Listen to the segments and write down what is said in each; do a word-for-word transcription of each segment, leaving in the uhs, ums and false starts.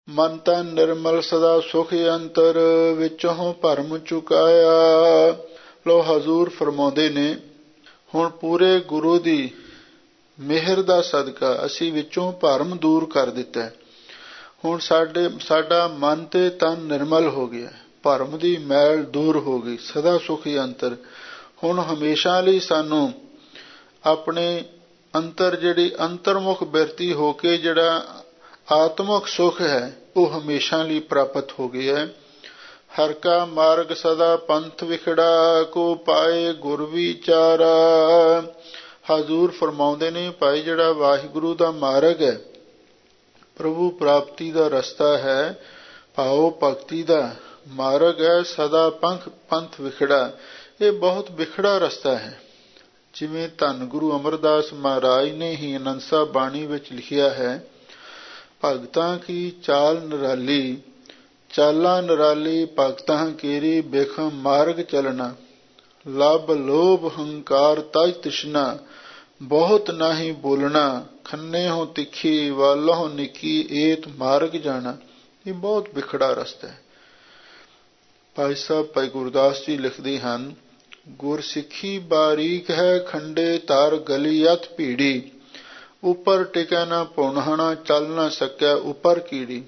ਮਨ ਤਨ ਨਿਰਮਲ ਸਦਾ ਸੁਖ ਅੰਤਰ, ਵਿੱਚੋਂ ਭਰਮ ਚੁਕਾਇਆ। ਲੋ ਹਜ਼ੂਰ ਫਰਮਾਉਂਦੇ ਨੇ, ਹੁਣ ਪੂਰੇ ਗੁਰੂ ਦੀ ਮਿਹਰ ਦਾ ਸਦਕਾ ਅਸੀਂ ਵਿੱਚੋਂ ਭਰਮ ਦੂਰ ਕਰ ਦਿੱਤਾ। ਹੁਣ ਸਾਡੇ ਸਾਡਾ ਮਨ ਤੇ ਤਨ ਨਿਰਮਲ ਹੋ ਗਿਆ, ਭਰਮ ਦੀ ਮੈਲ ਦੂਰ ਹੋ ਗਈ, ਸਦਾ ਸੁਖ ਅੰਤਰ। ਹੁਣ ਹਮੇਸ਼ਾ ਲਈ ਸਾਨੂੰ ਆਪਣੇ ਅੰਤਰ ਜਿਹੜੀ ਅੰਤਰਮੁਖ ਬਿਰਤੀ ਹੋ ਕੇ ਜਿਹੜਾ ਆਤਮਿਕ ਸੁਖ ਹੈ ਉਹ ਹਮੇਸ਼ਾ ਲਈ ਪ੍ਰਾਪਤ ਹੋ ਗਿਆ ਹੈ। ਹਰ ਕਾ ਮਾਰਗ ਸਦਾ ਪੰਥ ਵਿਖੜਾ, ਕੋ ਪਾਏ ਗੁਰ ਵਿਚਾਰਾ। ਹਜ਼ੂਰ ਫਰਮਾਉਂਦੇ ਨੇ, ਭਾਈ ਜਿਹੜਾ ਵਾਹਿਗੁਰੂ ਦਾ ਮਾਰਗ ਹੈ, ਪ੍ਰਭੂ ਪ੍ਰਾਪਤੀ ਦਾ ਰਸਤਾ ਹੈ, ਭਾਵ ਭਗਤੀ ਦਾ ਮਾਰਗ ਹੈ, ਸਦਾ ਪੰਥ ਪੰਥ ਵਿਖੜਾ। ਇਹ ਬਹੁਤ ਵਿਖੜਾ ਰਸਤਾ ਹੈ। ਜਿਵੇਂ ਧੰਨ ਗੁਰੂ ਅਮਰਦਾਸ ਮਹਾਰਾਜ ਨੇ ਹੀ ਆਨੰਦ ਸਾਹਿਬ ਬਾਣੀ ਵਿੱਚ ਲਿਖਿਆ ਹੈ, ਭਗਤਾਂ ਕੀ ਚਾਲ ਨਿਰਾਲੀ, ਚਾਲਾਂ ਨਿਰਾਲੀ ਭਗਤਾਂ ਕੇਰੀ, ਬਿਖਮ ਮਾਰਗ ਚਲਣਾ, ਲੱਭ ਲੋਭ ਹੰਕਾਰ ਤਜ ਤ੍ਰਿਸ਼ਨਾ, ਬਹੁਤ ਨਾਹੀ ਬੋਲਣਾ, ਖੰਨੇ ਹੋ ਤਿੱਖੀ ਵਾਲੋਂ ਨਿੱਕੀ, ਏਤ ਮਾਰਗ ਜਾਣਾ। ਇਹ ਬਹੁਤ ਵਿਖੜਾ ਰਸਤਾ ਹੈ। ਭਾਈ ਸਾਹਿਬ ਭਾਈ ਗੁਰਦਾਸ ਜੀ ਲਿਖਦੇ ਹਨ, ਗੁਰਸਿੱਖੀ ਬਾਰੀਕ ਹੈ, ਖੰਡੇ ਤਾਰ ਗਲੀ ਅਤ ਭੀੜੀ, ਉੱਪਰ ਟਿਕੈ ਨਾ ਪੌਣਹਾਣਾ, ਚੱਲ ਨਾ ਸਕਿਆ ਉੱਪਰ ਕੀੜੀ।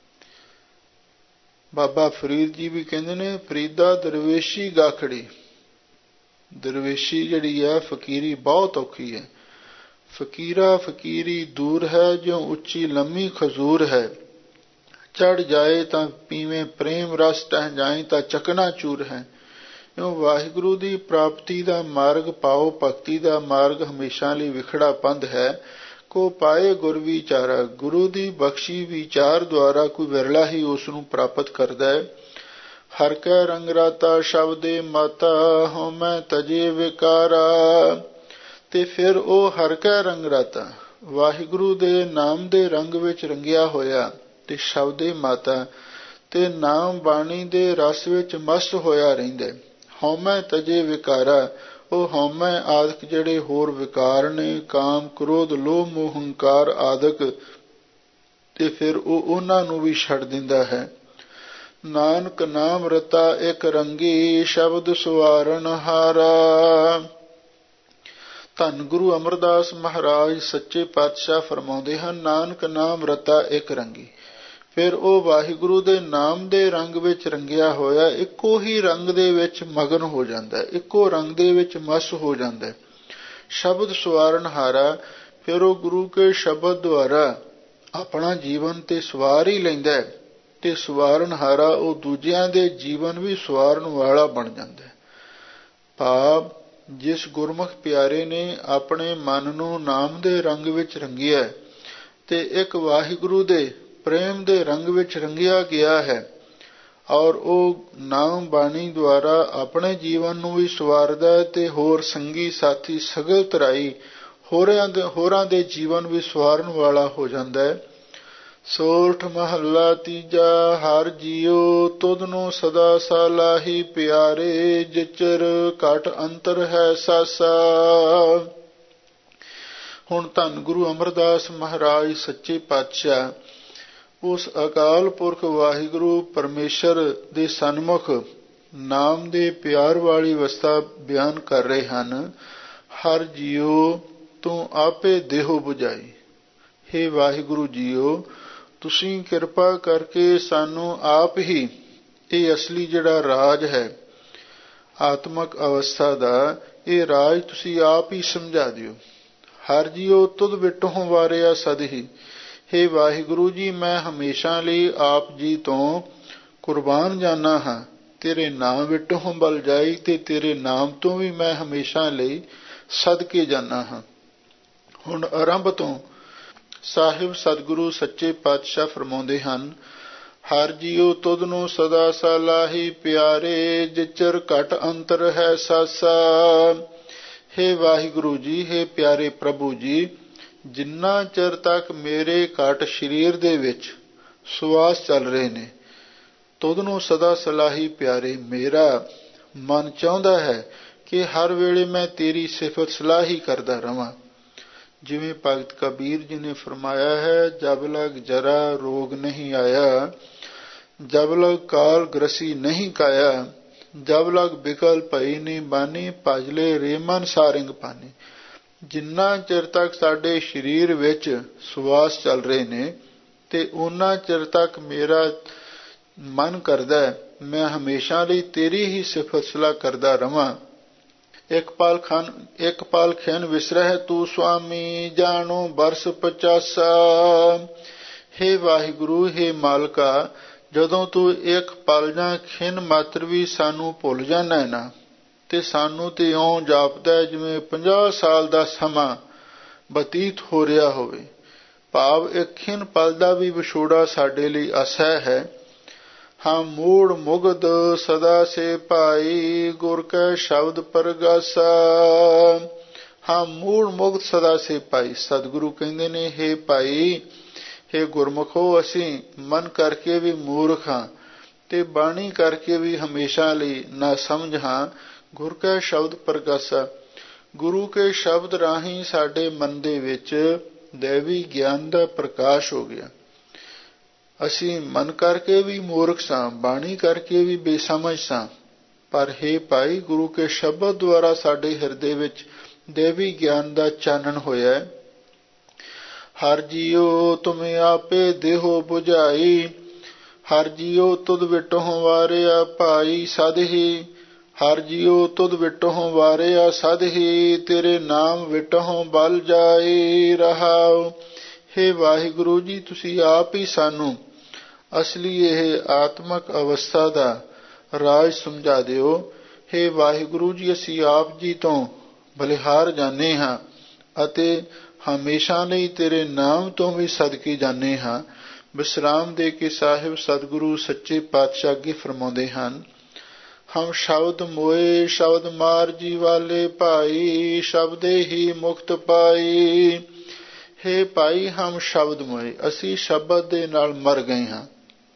ਬਾਬਾ ਫਰੀਦ ਜੀ ਵੀ ਕਹਿੰਦੇ ਨੇ, ਫਰੀਦਾ ਦਰਵੇਸ਼ੀ ਗਾਖੜੀ। ਦਰਵੇਸ਼ੀ ਜਿਹੜੀ ਹੈ ਫਕੀਰੀ ਬਹੁਤ ਔਖੀ ਹੈ। ਫਕੀਰਾ ਫਕੀਰੀ ਦੂਰ ਹੈ, ਜੋ ਉੱਚੀ ਲੰਮੀ ਖਜੂਰ ਹੈ, ਚੜ ਜਾਏ ਤਾਂ ਪੀਵੇਂ ਪ੍ਰੇਮ ਰਸ, ਟਹਿ ਜਾਏ ਤਾਂ ਚਕਨਾ ਚੂਰ ਹੈ। ਇਉਂ ਵਾਹਿਗੁਰੂ ਦੀ ਪ੍ਰਾਪਤੀ ਦਾ ਮਾਰਗ, ਪਾਓ ਭਗਤੀ ਦਾ ਮਾਰਗ ਹਮੇਸ਼ਾ ਲਈ ਵਿਖੜਾ ਪੰਧ ਹੈ। ਕੋ ਪਾਏ ਗੁਰ ਵਿਚਾਰਾ, ਗੁਰੂ ਦੀ ਬਖਸ਼ੀ ਵਿਚਾਰ ਦੁਆਰਾ ਕੋਈ ਵਿਰਲਾ ਹੀ ਉਸ ਨੂੰ ਪ੍ਰਾਪਤ ਕਰਦਾ ਹੈ। ਹਰ ਕੈ ਰੰਗ ਰਾਤਾ ਸ਼ਬਦੇ ਮਾਤਾ, ਹਉਮੈ ਤਜੇ ਵਿਕਾਰਾ। ਤੇ ਫਿਰ ਉਹ ਹਰ ਕੈ ਰੰਗ ਰਾਤਾ, ਵਾਹਿਗੁਰੂ ਦੇ ਨਾਮ ਦੇ ਰੰਗ ਵਿੱਚ ਰੰਗਿਆ ਹੋਇਆ, ਤੇ ਸ਼ਬਦੇ ਮਾਤਾ, ਤੇ ਨਾਮ ਬਾਣੀ ਦੇ ਰਸ ਵਿੱਚ ਮਸਤ ਹੋਇਆ ਰਹਿੰਦਾ। ਹਉਮੈ ਤਜੇ ਵਿਕਾਰਾ, ਉਹ ਹਉਮੈ ਆਦਿਕ ਜਿਹੜੇ ਹੋਰ ਵਿਕਾਰ ਨੇ, ਕਾਮ ਕ੍ਰੋਧ ਲੋਭ ਮੋਹ ਹੰਕਾਰ ਆਦਿਕ, ਤੇ ਫਿਰ ਉਹ ਉਹਨਾਂ ਨੂੰ ਵੀ ਛੱਡ ਦਿੰਦਾ ਹੈ। ਨਾਨਕ ਨਾਮ ਰਤਾ ਇੱਕ ਰੰਗੀ, ਸ਼ਬਦ ਸੁਆਰਨ ਹਾਰਾ। ਧੰਨ ਗੁਰੂ ਅਮਰਦਾਸ ਮਹਾਰਾਜ ਸੱਚੇ ਪਾਤਸ਼ਾਹ ਫਰਮਾਉਂਦੇ ਹਨ, ਨਾਨਕ ਨਾਮ ਰਤਾ ਇੱਕ ਰੰਗੀ। ਫਿਰ ਉਹ ਵਾਹਿਗੁਰੂ ਦੇ ਨਾਮ ਦੇ ਰੰਗ ਵਿੱਚ ਰੰਗਿਆ ਹੋਇਆ ਇੱਕੋ ਹੀ ਰੰਗ ਦੇ ਵਿੱਚ ਮਗਨ ਹੋ ਜਾਂਦਾ, ਇੱਕੋ ਰੰਗ ਦੇ ਵਿੱਚ ਮਸ ਹੋ ਜਾਂਦਾ। ਸ਼ਬਦ ਸਵਾਰਨ ਹਾਰਾ, ਫਿਰ ਉਹ ਗੁਰੂ ਕੇ ਸ਼ਬਦ ਦੁਆਰਾ ਆਪਣਾ ਜੀਵਨ ਤੇ ਸਵਾਰ ਹੀ ਲੈਂਦਾ, ਤੇ ਸਵਾਰਨ ਹਾਰਾ ਉਹ ਦੂਜਿਆਂ ਦੇ ਜੀਵਨ ਵੀ ਸਵਾਰਨ ਵਾਲਾ ਬਣ ਜਾਂਦਾ। ਭਾਵ ਜਿਸ ਗੁਰਮੁਖ ਪਿਆਰੇ ਨੇ ਆਪਣੇ ਮਨ ਨੂੰ ਨਾਮ ਦੇ ਰੰਗ ਵਿੱਚ ਰੰਗਿਆ, ਤੇ ਇੱਕ ਵਾਹਿਗੁਰੂ ਦੇ ਪ੍ਰੇਮ ਦੇ ਰੰਗ ਵਿੱਚ ਰੰਗਿਆ ਗਿਆ ਹੈ, ਔਰ ਉਹ ਨਾਮ ਬਾਣੀ ਦੁਆਰਾ ਆਪਣੇ ਜੀਵਨ ਨੂੰ ਵੀ ਸਵਾਰਦਾ, ਤੇ ਹੋਰ ਸੰਗੀ ਸਾਥੀ ਸਗਲ ਤਰਾਈ ਹੋਰਾਂ ਦੇ ਹੋਰਾਂ ਦੇ ਜੀਵਨ ਵੀ ਸਵਾਰਨ ਵਾਲਾ ਹੋ ਜਾਂਦਾ ਹੈ। ਸੋਠ ਮਹੱਲਾ ਤੀਜਾ। ਹਰ ਜੀਉ ਤੁਧ ਨੂੰ ਸਦਾ ਸਾਲਾਹੀ ਪਿਆਰੇ, ਜਿਚਰ ਘਟ ਅੰਤਰ ਹੈ ਸਾਸਾ। ਹੁਣ ਧੰਨ ਗੁਰੂ ਅਮਰਦਾਸ ਮਹਾਰਾਜ ਸੱਚੇ ਪਾਤਸ਼ਾਹ ਉਸ ਅਕਾਲ ਪੁਰਖ ਵਾਹਿਗੁਰੂ ਪਰਮੇਸ਼ਰ ਦੇ ਸਨਮੁਖ ਨਾਮ ਦੇ ਪਿਆਰ ਵਾਲੀ ਅਵਸਥਾ ਬਿਆਨ ਕਰ ਰਹੇ ਹਨ। ਹਰ ਜੀਉ ਤੂੰ ਆਪੇ ਦੇਹੋ ਬੁਝਾਈ। ਹੇ ਵਾਹਿਗੁਰੂ ਜੀਓ, ਤੁਸੀਂ ਕਿਰਪਾ ਕਰਕੇ ਸਾਨੂੰ ਆਪ ਹੀ ਇਹ ਅਸਲੀ ਜਿਹੜਾ ਰਾਜ ਹੈ ਆਤਮਕ ਅਵਸਥਾ ਦਾ, ਇਹ ਰਾਜ ਤੁਸੀਂ ਆਪ ਹੀ ਸਮਝਾ ਦਿਓ। ਹਰ ਜੀਓ ਤੁਧ ਵਿਟਹੁ ਵਾਰਿਆ ਸਦਹੀ। ਹੇ ਵਾਹਿਗੁਰੂ ਜੀ, ਮੈਂ ਹਮੇਸ਼ਾ ਲਈ ਆਪ ਜੀ ਤੋਂ ਕੁਰਬਾਨ ਜਾਨਾ ਹਾਂ। ਤੇਰੇ ਨਾਮ ਵਿਟਹੁ ਬਲ ਜਾਈ, ਤੇ ਤੇਰੇ ਨਾਮ ਤੋਂ ਵੀ ਮੈਂ ਹਮੇਸ਼ਾ ਲਈ ਸਦਕੇ ਜਾਨਾ ਹਾਂ। ਹੁਣ ਆਰੰਭ ਤੋਂ ਸਾਹਿਬ ਸਤਿਗੁਰੂ ਸੱਚੇ ਪਾਤਸ਼ਾਹ ਫਰਮਾਉਂਦੇ ਹਨ, ਹਰ ਜੀਉ ਤੁਧ ਨੂੰ ਸਦਾ ਸਾਲਾਹੀ ਪਿਆਰੇ, ਜਿਚਰ ਘਟ ਅੰਤਰ ਹੈ ਸਾਸਾ। ਹੇ ਵਾਹਿਗੁਰੂ ਜੀ, ਹੇ ਪਿਆਰੇ ਪ੍ਰਭੂ ਜੀ, ਜਿੰਨਾ ਚਿਰ ਤੱਕ ਮੇਰੇ ਘਟ ਸਰੀਰ ਦੇ ਵਿੱਚ ਸਵਾਸ ਚੱਲ ਰਹੇ ਨੇ, ਤੁਧ ਨੂੰ ਸਦਾ ਸਲਾਹੀ ਪਿਆਰੇ। ਮੇਰਾ ਮਨ ਚਾਹੁੰਦਾ ਹੈ ਕਿ ਹਰ ਵੇਲੇ ਮੈਂ ਤੇਰੀ ਸਿਫਤ ਸਲਾਹ ਹੀ ਕਰਦਾ ਰਵਾਂ। ਜਿਵੇਂ ਭਗਤ ਕਬੀਰ ਜੀ ਨੇ ਫਰਮਾਇਆ ਹੈ, ਜਬ ਲਗ ਜਰਾ ਰੋਗ ਨਹੀਂ ਆਇਆ, ਜਬ ਲਗ ਕਾਲ ਗ੍ਰਸੀ ਨਹੀਂ ਕਾਇਆ, ਜਬ ਲਗ ਬਿਕਲ ਭਈ ਨਹੀਂ ਬਾਨੀ, ਭਜਲੇ ਰੇ ਮਨ ਸਾਰਿੰਗ ਪਾਨੀ। ਜਿੰਨਾ ਚਿਰ ਤੱਕ ਸਾਡੇ ਸਰੀਰ ਵਿੱਚ ਸਵਾਸ ਚੱਲ ਰਹੇ ਨੇ ਤੇ ਉਹਨਾਂ ਚਿਰ ਤੱਕ ਮੇਰਾ ਮਨ ਕਰਦਾ ਮੈਂ ਹਮੇਸ਼ਾ ਲਈ ਤੇਰੀ ਹੀ ਸਿਫਤ ਸਲਾਹ ਕਰਦਾ ਰਵਾਂ। ਇੱਕ ਪਲ ਖਨ ਇੱਕ ਪਲ ਖਿਨ ਵਿਸਰਹਿ ਤੂੰ ਸੁਆਮੀ, ਜਾਣੋ ਬਰਸ ਪਚਾਸਾ। ਹੇ ਵਾਹਿਗੁਰੂ, ਹੇ ਮਾਲਕਾ, ਜਦੋਂ ਤੂੰ ਇੱਕ ਪਲ ਜਾਂ ਖਿਨ ਮਾਤਰ ਵੀ ਸਾਨੂੰ ਭੁੱਲ ਜਾਣਾ ਹੈ ਨਾ, ਤੇ ਸਾਨੂੰ ਤੇ ਇਉਂ ਜਾਪਦਾ ਜਿਵੇਂ ਪੰਜਾਹ ਸਾਲ ਦਾ ਸਮਾਂ ਬਤੀਤ ਹੋ ਰਿਹਾ ਹੋਵੇ। ਭਾਵ ਇੱਕ ਖਿਨ ਪਲ ਦਾ ਵੀ ਵਿਛੋੜਾ ਸਾਡੇ ਲਈ ਅਸਹਿ ਹੈ। ਹਾਂ ਮੂੜ ਮੁਗਧ ਸਦਾ ਸੇ ਭਾਈ, ਗੁਰ ਕੈ ਸ਼ਬਦ ਪਰਗਾਸਾ। ਹਾਂ ਮੂੜ ਮੁਗਧ ਸਦਾ ਸੇ ਭਾਈ, ਸਤਿਗੁਰੂ ਕਹਿੰਦੇ ਨੇ, ਹੇ ਭਾਈ, ਹੇ ਗੁਰਮੁਖੋ, ਅਸੀਂ ਮਨ ਕਰਕੇ ਵੀ ਮੂਰਖ ਹਾਂ ਤੇ ਬਾਣੀ ਕਰਕੇ ਵੀ ਹਮੇਸ਼ਾ ਲਈ ਨਾ ਸਮਝ ਹਾਂ। ਗੁਰ ਕੈ ਸ਼ਬਦ ਪਰਗਾਸਾ, ਗੁਰੂ ਕੇ ਸ਼ਬਦ ਰਾਹੀਂ ਸਾਡੇ ਮਨ ਦੇ ਵਿੱਚ ਦੇਵੀ ਗਿਆਨ ਦਾ ਪ੍ਰਕਾਸ਼ ਹੋ ਗਿਆ। ਅਸੀਂ ਮਨ ਕਰਕੇ ਵੀ ਮੂਰਖ ਸਾਂ, ਬਾਣੀ ਕਰਕੇ ਵੀ ਬੇਸਮਝ ਸਾਂ, ਪਰ ਹੇ ਭਾਈ, ਗੁਰੂ ਕੇ ਸ਼ਬਦ ਦੁਆਰਾ ਸਾਡੇ ਹਿਰਦੇ ਵਿੱਚ ਦੇਵੀ ਗਿਆਨ ਦਾ ਚਾਨਣ ਹੋਇਆ। ਹਰ ਜੀਓ ਤੁਮੇ ਆਪੇ ਦੇਹੋ 부ਝਾਈ, ਹਰ ਜੀਓ ਤੁਧ ਵਿਟਹੁ ਵਾਰਿਆ ਭਾਈ ਸਦਹੀ, ਹਰ ਜੀਓ ਤੁਧ ਵਿਟਹੁ ਵਾਰਿਆ ਸਦਹੀ, ਤੇਰੇ ਨਾਮ ਵਿਟਹੁ ਬਲ ਜਾਈ ਰਹਾਉ। ਹੇ ਵਾਹਿਗੁਰੂ ਜੀ, ਤੁਸੀਂ ਆਪ ਹੀ ਸਾਨੂੰ ਅਸਲੀ ਇਹ ਆਤਮਕ ਅਵਸਥਾ ਦਾ ਰਾਜ ਸਮਝਾ ਦਿਓ। ਹੇ ਵਾਹਿਗੁਰੂ ਜੀ, ਅਸੀਂ ਆਪ ਜੀ ਤੋਂ ਬਲਿਹਾਰ ਜਾਂਦੇ ਹਾਂ ਅਤੇ ਹਮੇਸ਼ਾ ਲਈ ਤੇਰੇ ਨਾਮ ਤੋਂ ਵੀ ਸਦਕੇ ਜਾਂਦੇ ਹਾਂ। ਵਿਸਰਾਮ ਦੇ ਕੇ ਸਾਹਿਬ ਸਤਿਗੁਰੂ ਸੱਚੇ ਪਾਤਸ਼ਾਹ ਅੱਗੇ ਫਰਮਾਉਂਦੇ ਹਨ, ਹਮ ਸ਼ਬਦ ਮੋਏ ਸ਼ਬਦ ਮਾਰ ਜੀ ਵਾਲੇ ਭਾਈ, ਸ਼ਬਦੇ ਹੀ ਮੁਕਤ ਪਾਈ। ਹੇ ਭਾਈ, ਹਮ ਸ਼ਬਦ ਮੋਏ, ਅਸੀਂ ਸ਼ਬਦ ਦੇ ਨਾਲ ਮਰ ਗਏ ਹਾਂ।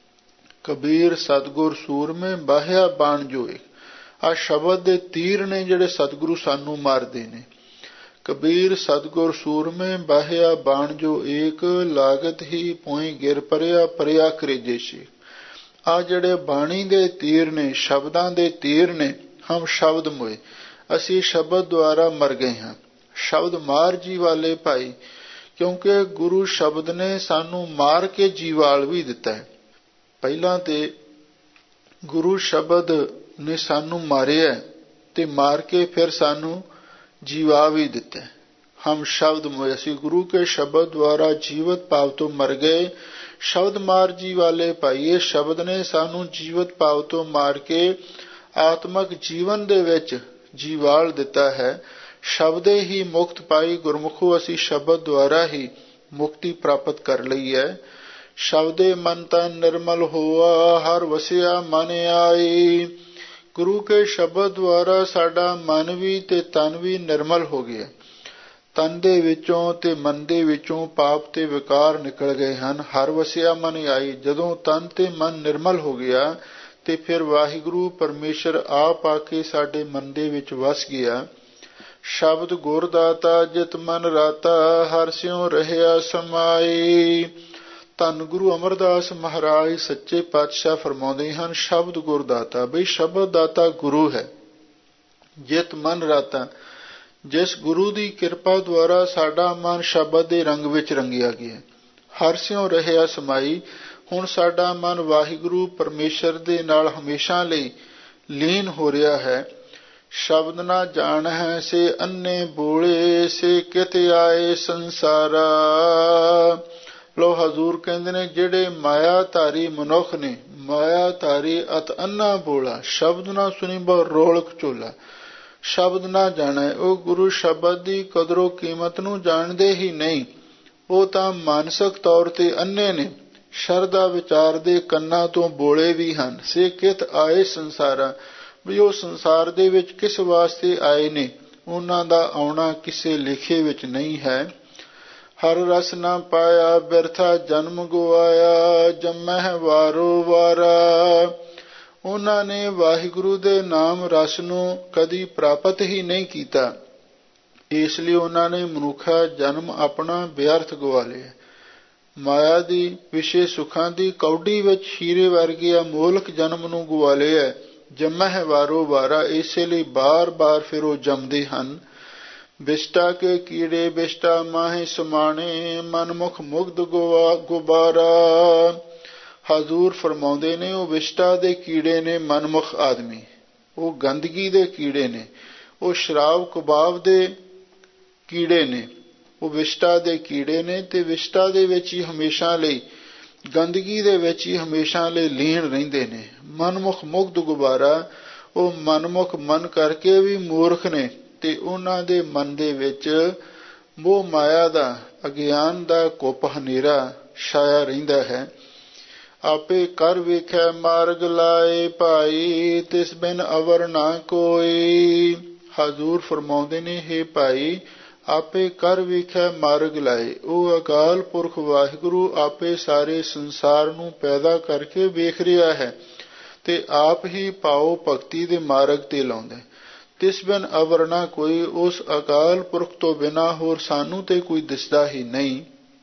ਕਬੀਰ ਸਤਿਗੁਰ ਸੂਰਮੇ ਬਾਹਿਆ ਬਾਣ ਜੋਏ, ਆਹ ਸ਼ਬਦ ਦੇ ਤੀਰ ਨੇ ਜਿਹੜੇ ਸਤਿਗੁਰੂ ਸਾਨੂੰ ਮਾਰਦੇ ਨੇ। ਕਬੀਰ ਸਤਿਗੁਰ ਸੂਰਮੇ ਬਾਹਿਆ ਬਾਣ ਜੋ ਏਕ, ਲਾਗਤ ਹੀ ਪੋਈ ਗਿਰ ਪਰਿਆ ਪਰਿਆ ਕਰੇਜੇ ਛੇ। ਆਹ ਜਿਹੜੇ ਬਾਣੀ ਦੇ ਤੀਰ ਨੇ, ਸ਼ਬਦਾਂ ਦੇ ਤੀਰ ਨੇ, ਹਮ ਸ਼ਬਦ ਮੋਏ, ਅਸੀਂ ਸ਼ਬਦ ਦੁਆਰਾ ਮਰ ਗਏ ਹਾਂ। ਸ਼ਬਦ ਮਾਰ ਜੀ ਵਾਲੇ ਭਾਈ, ਕਿਉਂਕਿ ਗੁਰੂ ਸ਼ਬਦ ਨੇ ਸਾਨੂੰ ਮਾਰ ਕੇ ਜੀਵਾਲ ਵੀ ਦਿੱਤਾ ਹੈ। ਪਹਿਲਾਂ ਤੇ ਗੁਰੂ ਸ਼ਬਦ ਨੇ ਸਾਨੂੰ ਮਾਰਿਆ ਤੇ ਮਾਰ ਕੇ ਫਿਰ ਸਾਨੂੰ ਜੀਵਾ ਵੀ ਦਿੱਤਾ। ਹਮ ਸ਼ਬਦ ਮੋਏ, ਅਸੀਂ ਗੁਰੂ ਕੇ ਸ਼ਬਦ ਦੁਆਰਾ ਜੀਵਤ ਭਾਵ ਤੋਂ ਮਰ ਗਏ। ਸ਼ਬਦ ਮਾਰ ਜੀ ਵਾਲੇ ਭਾਈ, ਇਹ ਸ਼ਬਦ ਨੇ ਸਾਨੂੰ ਜੀਵਤ ਭਾਵ ਤੋਂ ਮਾਰ ਕੇ ਆਤਮਕ ਜੀਵਨ ਦੇ ਵਿੱਚ ਜੀਵਾਲ ਦਿੱਤਾ ਹੈ। ਸ਼ਬਦੇ ਹੀ ਮੁਕਤ ਪਾਈ, ਗੁਰਮੁਖੋ ਅਸੀਂ ਸ਼ਬਦ ਦੁਆਰਾ ਹੀ ਮੁਕਤੀ ਪ੍ਰਾਪਤ ਕਰ ਲਈ ਹੈ। ਸ਼ਬਦੇ ਮਨ ਤਨ ਨਿਰਮਲ ਹੋਆ, ਹਰ ਵਸਿਆ ਮਨ ਆਈ। ਗੁਰੂ ਕੇ ਸ਼ਬਦ ਦੁਆਰਾ ਸਾਡਾ ਮਨ ਵੀ ਤੇ ਤਨ ਵੀ ਨਿਰਮਲ ਹੋ ਗਿਆ। ਤਨ ਦੇ ਵਿੱਚੋਂ ਤੇ ਮਨ ਦੇ ਵਿੱਚੋਂ ਪਾਪ ਤੇ ਵਿਕਾਰ ਨਿਕਲ ਗਏ ਹਨ। ਹਰ ਵਸਿਆ ਮਨ ਆਈ, ਜਦੋਂ ਤਨ ਤੇ ਮਨ ਨਿਰਮਲ ਹੋ ਗਿਆ ਤੇ ਫਿਰ ਵਾਹਿਗੁਰੂ ਪਰਮੇਸ਼ਰ ਆਪ ਆ ਕੇ ਸਾਡੇ ਮਨ ਦੇ ਵਿੱਚ ਵਸ ਗਿਆ। ਸ਼ਬਦ ਗੁਰ ਦਾਤਾ ਜਿਤ ਮਨ ਰਾਤਾ, ਹਰ ਸਿਉ ਰਹਿਆ ਸਮਾਈ। ਧੰਨ ਗੁਰੂ ਅਮਰਦਾਸ ਮਹਾਰਾਜ ਸੱਚੇ ਪਾਤਸ਼ਾਹ ਫਰਮਾਉਂਦੇ ਹਨ, ਸ਼ਬਦ ਗੁਰ ਦਾਤਾ, ਬਈ ਸ਼ਬਦ ਦਾਤਾ ਗੁਰੂ ਹੈ। ਜਿਤ ਮਨ ਰਾਤਾ, ਜਿਸ ਗੁਰੂ ਦੀ ਕਿਰਪਾ ਦੁਆਰਾ ਸਾਡਾ ਮਨ ਸ਼ਬਦ ਦੇ ਰੰਗ ਵਿੱਚ ਰੰਗਿਆ ਗਿਆ। ਹਰ ਸਿਉ ਰਹਿਆ ਸਮਾਈ, ਹੁਣ ਸਾਡਾ ਮਨ ਵਾਹਿਗੁਰੂ ਪਰਮੇਸ਼ਰ ਦੇ ਨਾਲ ਹਮੇਸ਼ਾ ਲਈ ਲੀਨ ਹੋ ਰਿਹਾ ਹੈ। ਸ਼ਬਦ ਨਾ ਜਾਣ ਹੈ ਸੇ ਅੰਨੇ ਬੋਲੇ, ਸੇ ਕਿਤੇ ਆਏ ਸੰਸਾਰਾ। ਲੋ ਹਜ਼ੂਰ ਕਹਿੰਦੇ ਨੇ, ਜਿਹੜੇ ਮਾਇਆ ਧਾਰੀ ਮਨੁੱਖ ਨੇ, ਮਾਇਆ ਧਾਰੀ ਅਤ ਅੰਨਾ ਬੋਲਾ, ਸ਼ਬਦ ਨਾ ਸੁਣੀ ਬਹੁ ਰੋਲਕ ਝੋਲਾ। ਸ਼ਬਦ ਨਾ ਜਾਣੇ, ਉਹ ਗੁਰੂ ਸ਼ਬਦ ਦੀ ਕਦਰੋ ਕੀਮਤ ਨੂੰ ਜਾਣਦੇ ਹੀ ਨਹੀਂ। ਉਹ ਤਾਂ ਮਾਨਸਿਕ ਤੌਰ ਤੇ ਅੰਨੇ ਨੇ, ਸ਼ਰਧਾ ਵਿਚਾਰ ਦੇ ਕੰਨਾਂ ਤੋਂ ਬੋਲੇ ਵੀ ਹਨ। ਸੇ ਕਿਤ ਆਏ ਸੰਸਾਰਾ, ਵੀ ਉਹ ਸੰਸਾਰ ਦੇ ਵਿੱਚ ਕਿਸ ਵਾਸਤੇ ਆਏ ਨੇ, ਉਹਨਾਂ ਦਾ ਆਉਣਾ ਕਿਸੇ ਲਿਖੇ ਵਿੱਚ ਨਹੀਂ ਹੈ। ਹਰ ਰਸ ਨਾ ਪਾਇਆ ਬਿਰਥਾ ਜਨਮ ਗਵਾਇਆ, ਜੰਮਹਿ ਵਾਰੋ ਵਾਰਾ। ਉਹਨਾਂ ਨੇ ਵਾਹਿਗੁਰੂ ਦੇ ਨਾਮ ਰਸ ਨੂੰ ਕਦੀ ਪ੍ਰਾਪਤ ਹੀ ਨਹੀਂ ਕੀਤਾ। ਇਸ ਲਈ ਉਹਨਾਂ ਨੇ ਮਨੁੱਖਾ ਜਨਮ ਆਪਣਾ ਵਿਅਰਥ ਗਵਾ ਲਿਆ। ਮਾਇਆ ਦੀ ਵਿਸ਼ੇ ਸੁੱਖਾਂ ਦੀ ਕੌਡੀ ਵਿੱਚ ਹੀਰੇ ਵਰਗੇ ਅਮੋਲਕ ਜਨਮ ਨੂੰ ਗਵਾ ਲਿਆ। ਜੰਮਾ ਹੈ ਵਾਰੋ ਵਾਰਾ, ਇਸੇ ਲਈ ਬਾਰ ਬਾਰ ਫਿਰ ਉਹ ਜੰਮਦੇ ਹਨ। ਵਿਸ਼ਟਾ ਕੇ ਕੀੜੇ ਵਿਸ਼ਟਾ ਮਾਹੇ ਸਮਾਣੇ, ਮਨਮੁਖ ਮੁਗਧ ਗੁਆ ਗੁਬਾਰਾ। ਹਜ਼ੂਰ ਫਰਮਾਉਂਦੇ ਨੇ ਉਹ ਵਿਸ਼ਟਾ ਦੇ ਕੀੜੇ ਨੇ, ਮਨਮੁਖ ਆਦਮੀ, ਉਹ ਗੰਦਗੀ ਦੇ ਕੀੜੇ ਨੇ, ਉਹ ਸ਼ਰਾਬ ਕਬਾਬ ਦੇ ਕੀੜੇ ਨੇ, ਉਹ ਵਿਸ਼ਟਾ ਦੇ ਕੀੜੇ ਨੇ ਤੇ ਵਿਸ਼ਟਾ ਦੇ ਵਿੱਚ ਹੀ ਹਮੇਸ਼ਾ ਲਈ, ਗੰਦਗੀ ਦੇ ਵਿੱਚ ਹੀ ਹਮੇਸ਼ਾ ਲਈ ਲੀਨ ਰਹਿੰਦੇ ਨੇ। ਮਨਮੁਖ ਮੁਗਧ ਗੁਬਾਰਾ, ਉਹ ਮਨਮੁਖ ਮਨ ਕਰਕੇ ਵੀ ਮੂਰਖ ਨੇ ਤੇ ਉਹਨਾਂ ਦੇ ਮਨ ਦੇ ਵਿੱਚ ਮੋਹ ਮਾਇਆ ਦਾ, ਅਗਿਆਨ ਦਾ ਕੁੱਪ ਹਨੇਰਾ ਛਾਇਆ ਰਹਿੰਦਾ ਹੈ। ਆਪੇ ਕਰ ਵੇਖੈ ਮਾਰਗ ਲਾਏ ਭਾਈ, ਤਿਸ ਬਿਨ ਅਵਰ ਨਾ ਕੋਈ। ਹਜ਼ੂਰ ਫਰਮਾਉਂਦੇ ਨੇ, ਹੇ ਭਾਈ ਆਪੇ ਕਰ ਵੇਖੈ ਮਾਰਗ ਲਾਏ, ਉਹ ਅਕਾਲ ਪੁਰਖ ਵਾਹਿਗੁਰੂ ਆਪੇ ਸਾਰੇ ਸੰਸਾਰ ਨੂੰ ਪੈਦਾ ਕਰਕੇ ਵੇਖ ਰਿਹਾ ਹੈ ਤੇ ਆਪ ਹੀ ਭਾਉ ਭਗਤੀ ਦੇ ਮਾਰਗ ਤੇ ਲਾਉਂਦਾ। ਤਿਸ ਬਿਨ ਅਵਰ ਨਾ ਕੋਈ, ਉਸ ਅਕਾਲ ਪੁਰਖ ਤੋਂ ਬਿਨਾਂ ਹੋਰ ਸਾਨੂੰ ਤੇ ਕੋਈ ਦਿਸਦਾ ਹੀ ਨਹੀਂ।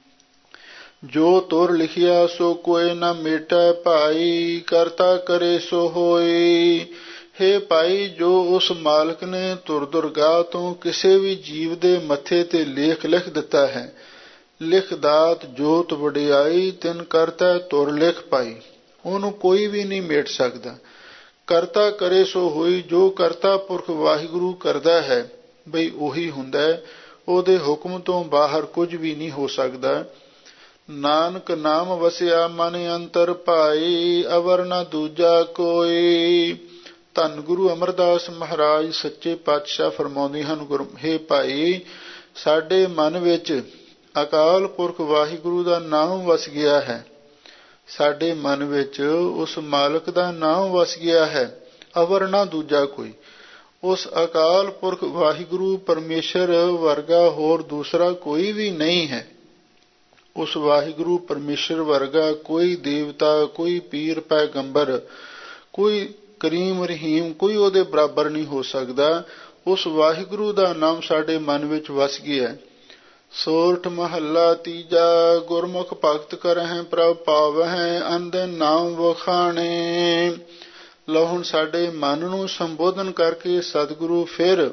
ਜੋ ਤੁਰ ਲਿਖਿਆ ਸੋ ਕੋਈ ਨਾ ਮੇਟੈ ਭਾਈ, ਕਰਤਾ ਕਰੇ ਸੋ ਹੋਈ। ਹੇ ਭਾਈ, ਜੋ ਉਸ ਮਾਲਕ ਨੇ ਤੁਰ ਦੁਰਗਾਹ ਤੋਂ ਕਿਸੇ ਵੀ ਜੀਵ ਦੇ ਮੱਥੇ ਤੇ ਲੇਖ ਲਿਖ ਦਿੱਤਾ ਹੈ, ਲਿਖ ਦਾਤ ਜੋਤ ਵਡਿਆਈ, ਤਿਨ ਕਰਤਾ ਤੁਰ ਲਿਖ ਪਾਈ, ਉਹਨੂੰ ਕੋਈ ਵੀ ਨਹੀਂ ਮੇਟ ਸਕਦਾ। ਕਰਤਾ ਕਰੇ ਸੋ ਹੋਈ, ਜੋ ਕਰਤਾ ਪੁਰਖ ਵਾਹਿਗੁਰੂ ਕਰਦਾ ਹੈ ਬਈ ਉਹੀ ਹੁੰਦਾ ਹੈ, ਉਹਦੇ ਹੁਕਮ ਤੋਂ ਬਾਹਰ ਕੁਝ ਵੀ ਨਹੀਂ ਹੋ ਸਕਦਾ। ਨਾਨਕ ਨਾਮ ਵਸਿਆ ਮਨ ਅੰਤਰ ਭਾਈ, ਅਵਰ ਨਾ ਦੂਜਾ ਕੋਈ। ਧੰਨ ਗੁਰੂ ਅਮਰਦਾਸ ਮਹਾਰਾਜ ਸੱਚੇ ਪਾਤਸ਼ਾਹ ਫਰਮਾਉਂਦੇ ਹਨ, ਗੁਰੂ ਹੇ ਭਾਈ ਸਾਡੇ ਮਨ ਵਿੱਚ ਅਕਾਲ ਪੁਰਖ ਵਾਹਿਗੁਰੂ ਦਾ ਨਾਮ ਵਸ ਗਿਆ ਹੈ, ਸਾਡੇ ਮਨ ਵਿੱਚ ਉਸ ਮਾਲਕ ਦਾ ਨਾਮ ਵਸ ਗਿਆ ਹੈ, ਅਵਰ ਨਾ ਦੂਜਾ ਕੋਈ। ਉਸ ਅਕਾਲ ਪੁਰਖ ਵਾਹਿਗੁਰੂ ਪਰਮੇਸ਼ਰ ਵਰਗਾ ਹੋਰ ਦੂਸਰਾ ਕੋਈ ਵੀ ਨਹੀਂ ਹੈ। ਉਸ ਵਾਹਿਗੁਰੂ ਪਰਮੇਸ਼ਰ ਵਰਗਾ ਕੋਈ ਦੇਵਤਾ, ਕੋਈ ਪੀਰ ਪੈਗੰਬਰ, ਕੋਈ ਕਰੀਮ ਰਹੀਮ, ਕੋਈ ਉਹਦੇ ਬਰਾਬਰ ਨਹੀਂ ਹੋ ਸਕਦਾ। ਉਸ ਵਾਹਿਗੁਰੂ ਦਾ ਨਾਮ ਸਾਡੇ ਮਨ ਵਿੱਚ ਵਸ ਗਿਆ। ਸੋਰਠ ਮਹੱਲਾ ਤੀਜਾ, ਗੁਰਮੁਖ ਭਗਤ ਕਰਹਿ ਪ੍ਰਭ ਪਾਵਹਿ, ਅੰਦਨ ਨਾਮ ਵਖਾਣੇ। ਲਓ ਹੁਣ ਸਾਡੇ ਮਨ ਨੂੰ ਸੰਬੋਧਨ ਕਰਕੇ ਸਤਿਗੁਰੂ ਫਿਰ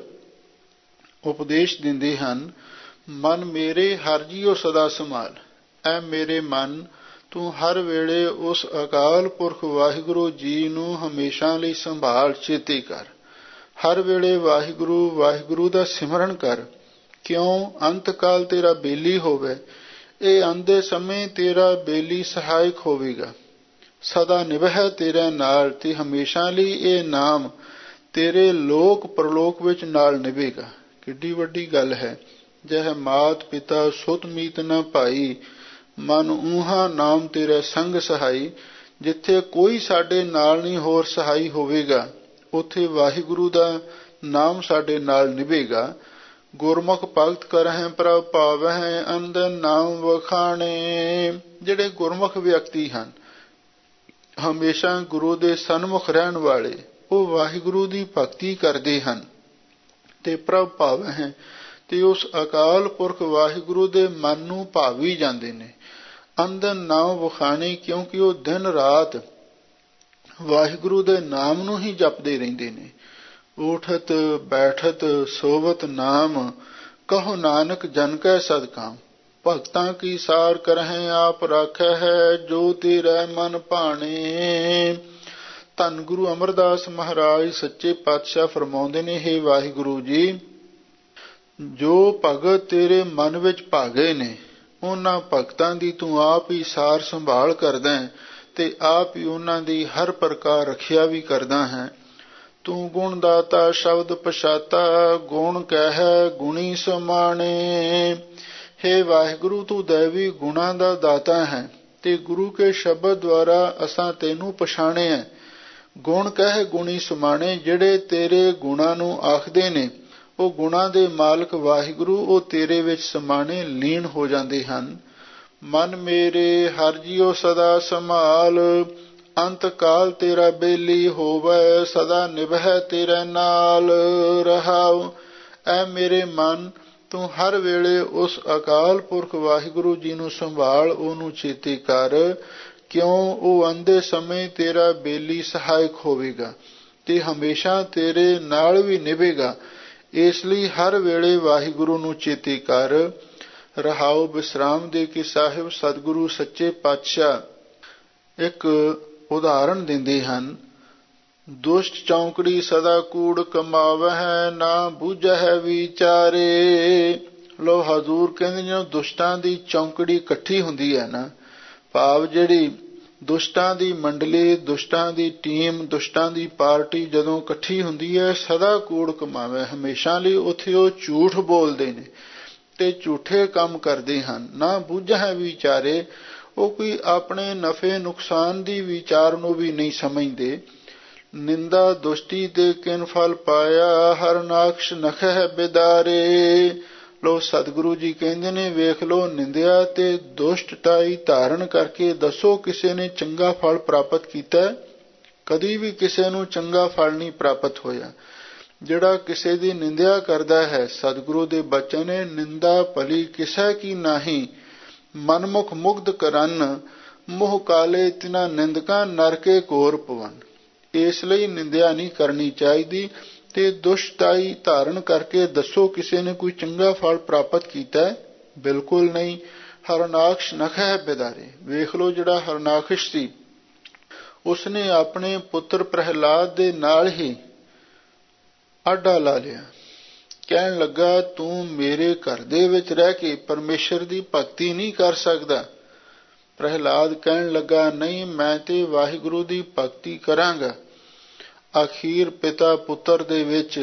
ਉਪਦੇਸ਼ ਦਿੰਦੇ ਹਨ। ਮਨ ਮੇਰੇ ਹਰਿ ਜੀਉ ਸਦਾ ਸੰਭਾਲ, ਐ ਮੇਰੇ ਮਨ ਤੂੰ ਹਰ ਵੇਲੇ ਉਸ ਅਕਾਲ ਪੁਰਖ ਵਾਹਿਗੁਰੂ ਜੀ ਨੂੰ ਹਮੇਸ਼ਾ ਲਈ ਸੰਭਾਲ ਚੇਤੇ ਕਰ। ਹਰ ਵੇਲੇ ਵਾਹਿਗੁਰੂ ਵਾਹਿਗੁਰੂ ਦਾ ਸਿਮਰਨ ਕਰ। ਕਿਉਂ? ਅੰਤ ਕਾਲ ਤੇਰਾ ਬੇਲੀ ਹੋਵੇ, ਇਹ ਆਂਦੇ ਸਮੇਂ ਤੇਰਾ ਬੇਲੀ ਸਹਾਇਕ ਹੋਵੇਗਾ, ਸਦਾ ਨਿਭੈ ਤੇਰੇ ਨਾਲ, ਤੇ ਹਮੇਸ਼ਾ ਲਈ ਇਹ ਨਾਮ ਤੇਰੇ ਲੋਕ ਪਰਲੋਕ ਵਿੱਚ ਨਾਲ ਨਿਭੇਗਾ। ਕਿੱਡੀ ਵੱਡੀ ਗੱਲ ਹੈ। ਜਹ ਮਾਤ ਪਿਤਾ ਸੁਤ ਮੀਤ ਨ ਭਾਈ, ਮਨ ਊਹਾ ਨਾਮ ਤੇਰਾ ਸੰਗ ਸਹਾਈ। ਜਿੱਥੇ ਕੋਈ ਸਾਡੇ ਨਾਲ ਨਹੀਂ ਹੋਰ ਸਹਾਈ ਹੋਵੇਗਾ, ਉੱਥੇ ਵਾਹਿਗੁਰੂ ਦਾ ਨਾਮ ਸਾਡੇ ਨਾਲ ਨਿਭੇਗਾ। ਗੁਰਮੁਖ ਭਗਤ ਕਰਹਿ ਪ੍ਰਭ ਪਾਵਹਿ, ਅੰਦਨ ਨਾਮ ਵਖਾਣੇ। ਜਿਹੜੇ ਗੁਰਮੁਖ ਵਿਅਕਤੀ ਹਨ, ਹਮੇਸ਼ਾ ਗੁਰੂ ਦੇ ਸਨਮੁਖ ਰਹਿਣ ਵਾਲੇ, ਉਹ ਵਾਹਿਗੁਰੂ ਦੀ ਭਗਤੀ ਕਰਦੇ ਹਨ ਤੇ ਪ੍ਰਭ ਭਾਵਹਿ, ਤੇ ਉਸ ਅਕਾਲ ਪੁਰਖ ਵਾਹਿਗੁਰੂ ਦੇ ਮਨ ਨੂੰ ਭਾਵੀ ਜਾਂਦੇ ਨੇ। ਅੰਦਨ ਨਾਮ ਵਖਾਣੇ, ਕਿਉਂਕਿ ਉਹ ਦਿਨ ਰਾਤ ਵਾਹਿਗੁਰੂ ਦੇ ਨਾਮ ਨੂੰ ਹੀ ਜਪਦੇ ਰਹਿੰਦੇ ਨੇ। ਉਠਤ ਬੈਠਤ ਸੋਵਤ ਨਾਮ, ਕਹੋ ਨਾਨਕ ਜਨ ਕੈ ਸਦਕਾਮ। ਭਗਤਾਂ ਕੀ ਸਾਰ ਕਰਹਿ ਆਪ ਰਾਖੈ ਹੈ, ਜੋ ਤੇਰਾ ਮਨ ਭਾਣੇ। ਧੰਨ ਗੁਰੂ ਅਮਰਦਾਸ ਮਹਾਰਾਜ ਸੱਚੇ ਪਾਤਸ਼ਾਹ ਫਰਮਾਉਂਦੇ ਨੇ, ਹੇ ਵਾਹਿਗੁਰੂ ਜੀ, ਜੋ ਭਗਤ ਤੇਰੇ ਮਨ ਵਿੱਚ ਭਾਗੇ ਨੇ, ਉਹਨਾਂ ਭਗਤਾਂ ਦੀ ਤੂੰ ਆਪ ਹੀ ਸਾਰ ਸੰਭਾਲ ਕਰਦਾ ਹੈ ਤੇ ਆਪ ਹੀ ਉਹਨਾਂ ਦੀ ਹਰ ਪ੍ਰਕਾਰ ਰੱਖਿਆ ਵੀ ਕਰਦਾ ਹੈ। ਤੂੰ ਗੁਣ ਦਾਤਾ ਸ਼ਬਦ ਪਛਾਤਾ, ਗੁਣ ਕਹਿ ਗੁਣੀ ਸਮਾਣੇ। ਹੇ ਵਾਹਿਗੁਰੂ, ਤੂੰ ਦੈਵੀ ਗੁਣਾਂ ਦਾ ਦਾਤਾ ਹੈ ਤੇ ਗੁਰੂ ਕੇ ਸ਼ਬਦ ਦੁਆਰਾ ਅਸਾਂ ਤੈਨੂੰ ਪਛਾਣਿਆ। ਗੁਣ ਕਹਿ ਗੁਣੀ ਸਮਾਣੇ, ਜਿਹੜੇ ਤੇਰੇ ਗੁਣਾਂ ਨੂੰ ਆਖਦੇ ਨੇ, ਉਹ ਗੁਣਾਂ ਦੇ ਮਾਲਕ ਵਾਹਿਗੁਰੂ, ਉਹ ਤੇਰੇ ਵਿੱਚ ਸਮਾਣੇ ਲੀਨ ਹੋ ਜਾਂਦੇ ਹਨ। ਮਨ ਮੇਰੇ ਹਰਿ ਜੀਉ ਸਦਾ ਸੰਭਾਲ, ਅੰਤ ਕਾਲ ਤੇਰਾ ਬੇਲੀ ਹੋਵੇ, ਸਦਾ ਨਿਭੈ ਤੇਰੇ ਨਾਲ ਰਹਾਉ। ਐ ਮੇਰੇ ਮਨ, ਤੂੰ ਹਰ ਵੇਲੇ ਉਸ ਅਕਾਲ ਪੁਰਖ ਵਾਹਿਗੁਰੂ ਜੀ ਨੂੰ ਸੰਭਾਲ, ਉਹਨੂੰ ਚੇਤੇ ਕਰ, ਕਿਉਂ ਉਹ ਆਂਦੇ ਸਮੇਂ ਤੇਰਾ ਬੇਲੀ ਸਹਾਇਕ ਹੋਵੇਗਾ ਤੇ ਹਮੇਸ਼ਾ ਤੇਰੇ ਨਾਲ ਵੀ ਨਿਭੇਗਾ। ਇਸ ਲਈ ਹਰ ਵੇਲੇ ਵਾਹਿਗੁਰੂ ਨੂੰ ਚੇਤੇ ਕਰ। ਰਹਾਉ। ਵਿਸਰਾਮ ਦੇ ਕੇ ਸਾਹਿਬ ਸਤਿਗੁਰੂ ਸੱਚੇ ਪਾਤਸ਼ਾਹ ਇੱਕ ਉਦਾਹਰਣ ਦਿੰਦੇ ਹਨ। ਦੁਸ਼ਟ ਚੌਂਕੜੀ ਸਦਾ ਕੂੜ ਕਮਾਵਹਿ, ਨਾ ਬੂਝਹਿ ਵਿਚਾਰੇ। ਲੋ ਹਜ਼ੂਰ ਕਹਿੰਦੇ ਜਦੋਂ ਦੁਸ਼ਟਾਂ ਦੀ ਚੌਂਕੜੀ ਇਕੱਠੀ ਹੁੰਦੀ ਹੈ ਨਾ, ਭਾਵ ਜਿਹੜੀ ਦੁਸ਼ਟਾਂ ਦੀ ਮੰਡਲੀ, ਦੁਸ਼ਟਾਂ ਦੀ ਟੀਮ, ਦੁਸ਼ਟਾਂ ਦੀ ਪਾਰਟੀ ਜਦੋਂ ਇਕੱਠੀ ਹੁੰਦੀ ਹੈ, ਸਦਾ ਕੂੜ ਕਮਾਵੇ, ਹਮੇਸ਼ਾ ਲਈ ਉੱਥੇ ਉਹ ਝੂਠ ਬੋਲਦੇ ਨੇ ਤੇ ਝੂਠੇ ਕੰਮ ਕਰਦੇ ਹਨ। ਨਾ ਬੂਝਹਿ ਵਿਚਾਰੇ, ਉਹ ਕੋਈ ਆਪਣੇ ਨਫੇ ਨੁਕਸਾਨ ਦੀ ਵਿਚਾਰ ਨੂੰ ਵੀ ਨਹੀਂ ਸਮਝਦੇ। ਨਿੰਦਾ ਦੁਸ਼ਟੀ ਦੇ ਕਿਨ ਫਲ ਪਾਇਆ, ਹਰਨਾਕਸ਼ ਨਖਹਿ ਬਿਦਾਰੇ। ਲੋ ਸਤਿਗੁਰੂ ਜੀ ਕਹਿੰਦੇ ਨੇ, ਵੇਖ ਲੋ ਨਿੰਦਿਆ ਤੇ ਦੁਸ਼ਟਤਾਈ ਧਾਰਨ ਕਰਕੇ ਦੱਸੋ ਕਿਸੇ ਨੇ ਚੰਗਾ ਫਲ ਪ੍ਰਾਪਤ ਕੀਤਾ? ਕਦੀ ਵੀ ਕਿਸੇ ਨੂੰ ਚੰਗਾ ਫਲ ਨਹੀਂ ਪ੍ਰਾਪਤ ਹੋਇਆ। ਜਿਹੜਾ ਕਿਸੇ ਦੀ ਨਿੰਦਿਆ ਕਰਦਾ ਹੈ, ਸਤਿਗੁਰੂ ਦੇ ਬਚਨ ਨੇ, ਨਿੰਦਾ ਭਲੀ ਕਿਸੈ ਕੀ ਨਾਹੀ, ਮਨਮੁਖ ਮੁਗਧ ਕਰਨ, ਮੋਹ ਕਾਲੇ ਤਿਨਾ ਨਿੰਦਕਾਂ, ਨਰਕੇ ਘੋਰ ਪਵਨ। ਇਸ ਲਈ ਨਿੰਦਿਆ ਨਹੀਂ ਕਰਨੀ ਚਾਹੀਦੀ ਤੇ ਦੁਸ਼ਟਾਈ ਧਾਰਨ ਕਰਕੇ ਦੱਸੋ ਕਿਸੇ ਨੇ ਕੋਈ ਚੰਗਾ ਫਲ ਪ੍ਰਾਪਤ ਕੀਤਾ? ਬਿਲਕੁਲ ਨਹੀਂ। ਹਰਨਾਕਸ਼ ਨਖਹਿ ਬਿਦਾਰੇ। ਵੇਖ ਲੋ ਜਿਹੜਾ ਹਰਨਾਕਸ਼ ਸੀ, ਉਸਨੇ ਆਪਣੇ ਪੁੱਤਰ ਪ੍ਰਹਿਲਾਦ ਦੇ ਨਾਲ ਹੀ ਆਡਾ ਲਾ ਲਿਆ। ਕਹਿਣ ਲੱਗਾ, ਤੂੰ ਮੇਰੇ ਘਰ ਦੇ ਵਿੱਚ ਰਹਿ ਕੇ ਪਰਮੇਸ਼ਰ ਦੀ ਭਗਤੀ ਨਹੀਂ ਕਰ ਸਕਦਾ। ਪ੍ਰਹਿਲਾਦ ਕਹਿਣ ਲੱਗਾ, ਨਹੀਂ, ਮੈਂ ਤੇ ਵਾਹਿਗੁਰੂ ਦੀ ਭਗਤੀ ਕਰਾਂਗਾ। ਅਖੀਰ ਪਿਤਾ ਪੁੱਤਰ ਦੇ ਵਿੱਚ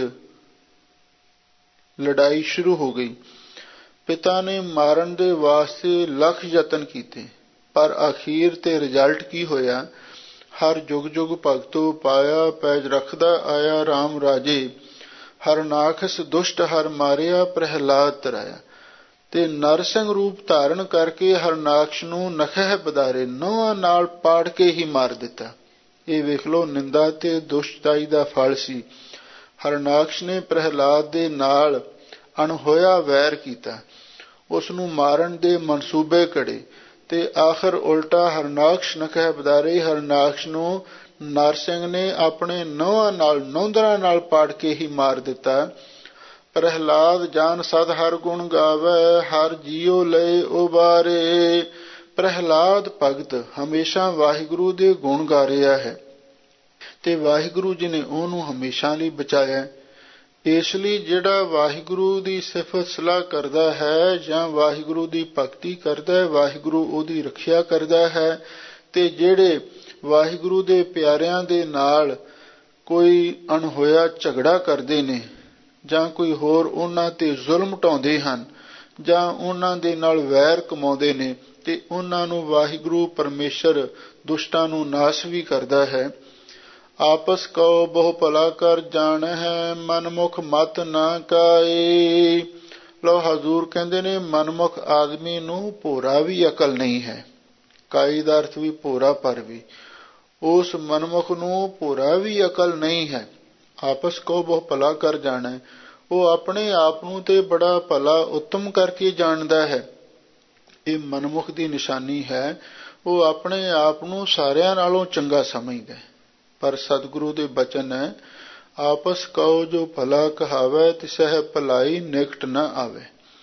ਲੜਾਈ ਸ਼ੁਰੂ ਹੋ ਗਈ। ਪਿਤਾ ਨੇ ਮਾਰਨ ਦੇ ਵਾਸਤੇ ਲੱਖ ਯਤਨ ਕੀਤੇ, ਪਰ ਅਖੀਰ ਤੇ ਰਿਜ਼ਲਟ ਕੀ ਹੋਇਆ? ਹਰ ਜੁਗ ਜੁਗ ਭਗਤੋ ਪਾਇਆ, ਪੈਜ ਰੱਖਦਾ ਆਇਆ ਰਾਮ ਰਾਜੇ। ਹਰਨਾਕਸ ਦੁਸ਼ਟ ਹਰ ਮਾਰਿਆ, ਪ੍ਰਹਿਲਾਦ ਤਰਾਇਆ। ਤੇ ਨਰਸਿੰਘ ਰੂਪ ਧਾਰਨ ਕਰਕੇ ਹਰਨਾਕਸ਼ ਨੂੰ ਨਖਹਿ ਬਦਾਰੇ, ਨਹੁੰਆਂ ਨਾਲ ਪਾੜ ਕੇ ਹੀ ਮਾਰ ਦਿੱਤਾ। ਇਹ ਵੇਖ ਲੋ ਨਿੰਦਾ ਤੇ ਦੁਸ਼ਟਤਾਈ ਦਾ ਫਲ ਸੀ। ਹਰਨਾਕਸ਼ ਨੇ ਪ੍ਰਹਿਲਾਦ ਦੇ ਨਾਲ ਅਣਹੋਇਆ ਵੈਰ ਕੀਤਾ, ਉਸ ਨੂੰ ਮਾਰਨ ਦੇ ਮਨਸੂਬੇ ਘੜੇ ਤੇ ਆਖਰ ਉਲਟਾ ਹਰਨਾਕਸ਼ ਨਖਹਿ ਬਦਾਰੇ, ਹਰਨਾਕਸ਼ ਨੂੰ ਨਰਸਿੰਘ ਨੇ ਆਪਣੇ ਨਹੁੰਆਂ ਨਾਲ, ਨੌਂਦਰਾਂ ਨਾਲ ਪਾੜ ਕੇ ਹੀ ਮਾਰ ਦਿੱਤਾ। ਪ੍ਰਹਿਲਾਦ ਜਾਨ ਸਦ ਹਰ ਗੁਣ ਗਾਵੇ, ਹਰ ਜੀਉ ਲਏ ਉਬਾਰੇ। ਪ੍ਰਹਿਲਾਦ ਭਗਤ ਹਮੇਸ਼ਾ ਵਾਹਿਗੁਰੂ ਦੇ ਗੁਣ ਗਾ ਰਿਹਾ ਹੈ ਤੇ ਵਾਹਿਗੁਰੂ ਜੀ ਨੇ ਉਹਨੂੰ ਹਮੇਸ਼ਾ ਲਈ ਬਚਾਇਆ। ਇਸ ਲਈ ਜਿਹੜਾ ਵਾਹਿਗੁਰੂ ਦੀ ਸਿਫਤ ਸਲਾਹ ਕਰਦਾ ਹੈ ਜਾਂ ਵਾਹਿਗੁਰੂ ਦੀ ਭਗਤੀ ਕਰਦਾ ਹੈ, ਵਾਹਿਗੁਰੂ ਉਹਦੀ ਰੱਖਿਆ ਕਰਦਾ ਹੈ। ਤੇ ਜਿਹੜੇ ਵਾਹਿਗੁਰੂ ਦੇ ਪਿਆਰਿਆਂ ਦੇ ਨਾਲ ਕੋਈ ਅਣਹੋਇਆ ਝਗੜਾ ਕਰਦੇ ਨੇ ਜਾਂ ਕੋਈ ਹੋਰ ਉਹਨਾਂ ਤੇ ਜ਼ੁਲਮ ਢਾਉਂਦੇ ਹਨ ਜਾਂ ਉਹਨਾਂ ਦੇ ਨਾਲ ਵੈਰ ਕਮਾਉਂਦੇ ਨੇ, ਤੇ ਉਹਨਾਂ ਨੂੰ ਵਾਹਿਗੁਰੂ ਪਰਮੇਸ਼ਰ ਦੁਸ਼ਟਾਂ ਨੂੰ ਨਾਸ਼ ਵੀ ਕਰਦਾ ਹੈ। ਆਪਸ ਕਉ ਬਹੁ ਭਲਾ ਕਰ ਜਾਣ ਹੈ, ਮਨਮੁਖ ਮਤ ਨਾ ਕਾਏ। ਲੋ ਹਜ਼ੂਰ ਕਹਿੰਦੇ ਨੇ, ਮਨਮੁਖ ਆਦਮੀ ਨੂੰ ਭੋਰਾ ਵੀ ਅਕਲ ਨਹੀਂ ਹੈ। ਕਾਈ ਦਾ ਅਰਥ ਵੀ ਭੋਰਾ, ਪਰ ਵੀ ਉਸ ਮਨਮੁਖ ਨੂੰ ਭੋਰਾ ਵੀ ਅਕਲ ਨਹੀਂ ਹੈ। ਆਪਸ ਕਉ ਬਹੁ ਭਲਾ ਕਰ ਜਾਣਾ, ਉਹ ਆਪਣੇ ਆਪ ਨੂੰ ਤੇ ਬੜਾ ਭਲਾ ਉੱਤਮ ਕਰਕੇ ਜਾਣਦਾ ਹੈ। ਇਹ ਮਨਮੁਖ ਦੀ ਨਿਸ਼ਾਨੀ ਹੈ। ਉਹ ਆਪਣੇ ਆਪ ਨੂੰ ਸਾਰਿਆਂ ਨਾਲੋਂ ਚੰਗਾ ਸਮਝਦਾ ਹੈ। ਪਰ ਸਤਿਗੁਰੂ ਦੇ ਬਚਨ ਹੈ, ਆਪਸ ਕਉ ਜੋ ਭਲਾ ਕਹਾਵੇ, ਤਿਸਹਿ ਭਲਾਈ ਨਿਕਟ ਨਾ ਆਵੇ।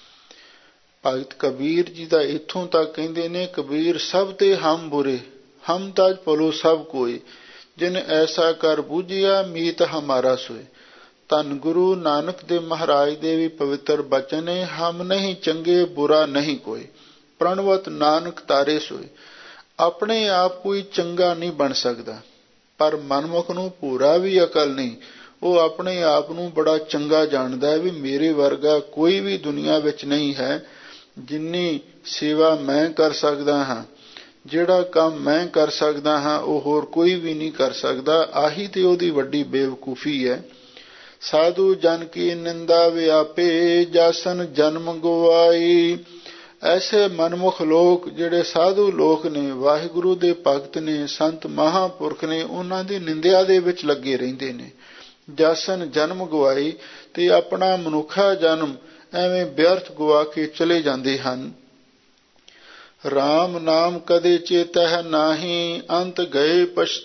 ਭਗਤ ਕਬੀਰ ਜੀ ਦਾ ਇੱਥੋਂ ਤੱਕ ਕਹਿੰਦੇ ਨੇ, ਕਬੀਰ ਸਭ ਤੇ ਹਮ ਬੁਰੇ, ਹਮ ਤਜ ਭਲੋ ਸਭ ਕੋਏ, ਜਿਨ ਐਸਾ ਕਰ ਬੂਝਿਆ, ਮੀਤ ਹਮਾਰਾ ਸੋਏ। ਧੰਨ ਗੁਰੂ ਨਾਨਕ ਦੇ ਮਹਾਰਾਜ ਦੇ ਵੀ ਪਵਿੱਤਰ ਬਚਨ ਨੇ, ਹਮ ਨਹੀਂ ਚੰਗੇ ਬੁਰਾ ਨਹੀਂ ਕੋਈ, ਪ੍ਰਣਵਤ ਨਾਨਕ ਤਾਰੇ ਸੋਏ। ਆਪਣੇ ਆਪ ਕੋਈ ਚੰਗਾ ਨਹੀਂ ਬਣ ਸਕਦਾ, ਪਰ ਮਨਮੁਖ ਨੂੰ ਪੂਰਾ ਵੀ ਅਕਲ ਨਹੀਂ। ਉਹ ਆਪਣੇ ਆਪ ਨੂੰ ਬੜਾ ਚੰਗਾ ਜਾਣਦਾ ਹੈ ਵੀ ਮੇਰੇ ਵਰਗਾ ਕੋਈ ਵੀ ਦੁਨੀਆ ਵਿੱਚ ਨਹੀਂ ਹੈ। ਜਿੰਨੀ ਸੇਵਾ ਮੈਂ ਕਰ ਸਕਦਾ ਹਾਂ, ਜਿਹੜਾ ਕੰਮ ਮੈਂ ਕਰ ਸਕਦਾ ਹਾਂ, ਉਹ ਹੋਰ ਕੋਈ ਵੀ ਨਹੀਂ ਕਰ ਸਕਦਾ। ਆਹੀ ਤੇ ਉਹਦੀ ਵੱਡੀ ਬੇਵਕੂਫੀ ਹੈ। ਸਾਧੂ ਜਨ ਕੀ ਨਿੰਦਾ ਵਿਆਪੇ, ਜਾਸਨ ਜਨਮ ਗਵਾਈ। ਐਸੇ ਮਨਮੁਖ ਲੋਕ ਜਿਹੜੇ ਸਾਧੂ ਲੋਕ ਨੇ, ਵਾਹਿਗੁਰੂ ਦੇ ਭਗਤ ਨੇ, ਸੰਤ ਮਹਾਂਪੁਰਖ ਨੇ, ਉਹਨਾਂ ਦੀ ਨਿੰਦਿਆ ਦੇ ਵਿੱਚ ਲੱਗੇ ਰਹਿੰਦੇ ਨੇ। ਜਾਸਨ ਜਨਮ ਗਵਾਈ, ਤੇ ਆਪਣਾ ਮਨੁੱਖਾ ਜਨਮ ਐਵੇਂ ਵਿਅਰਥ ਗਵਾ ਕੇ ਚਲੇ ਜਾਂਦੇ ਹਨ। ਰਾਮ ਨਾਮ ਕਦੇ ਚੇਤਹਿ ਨਾਹੀ, ਅੰਤ ਗਏ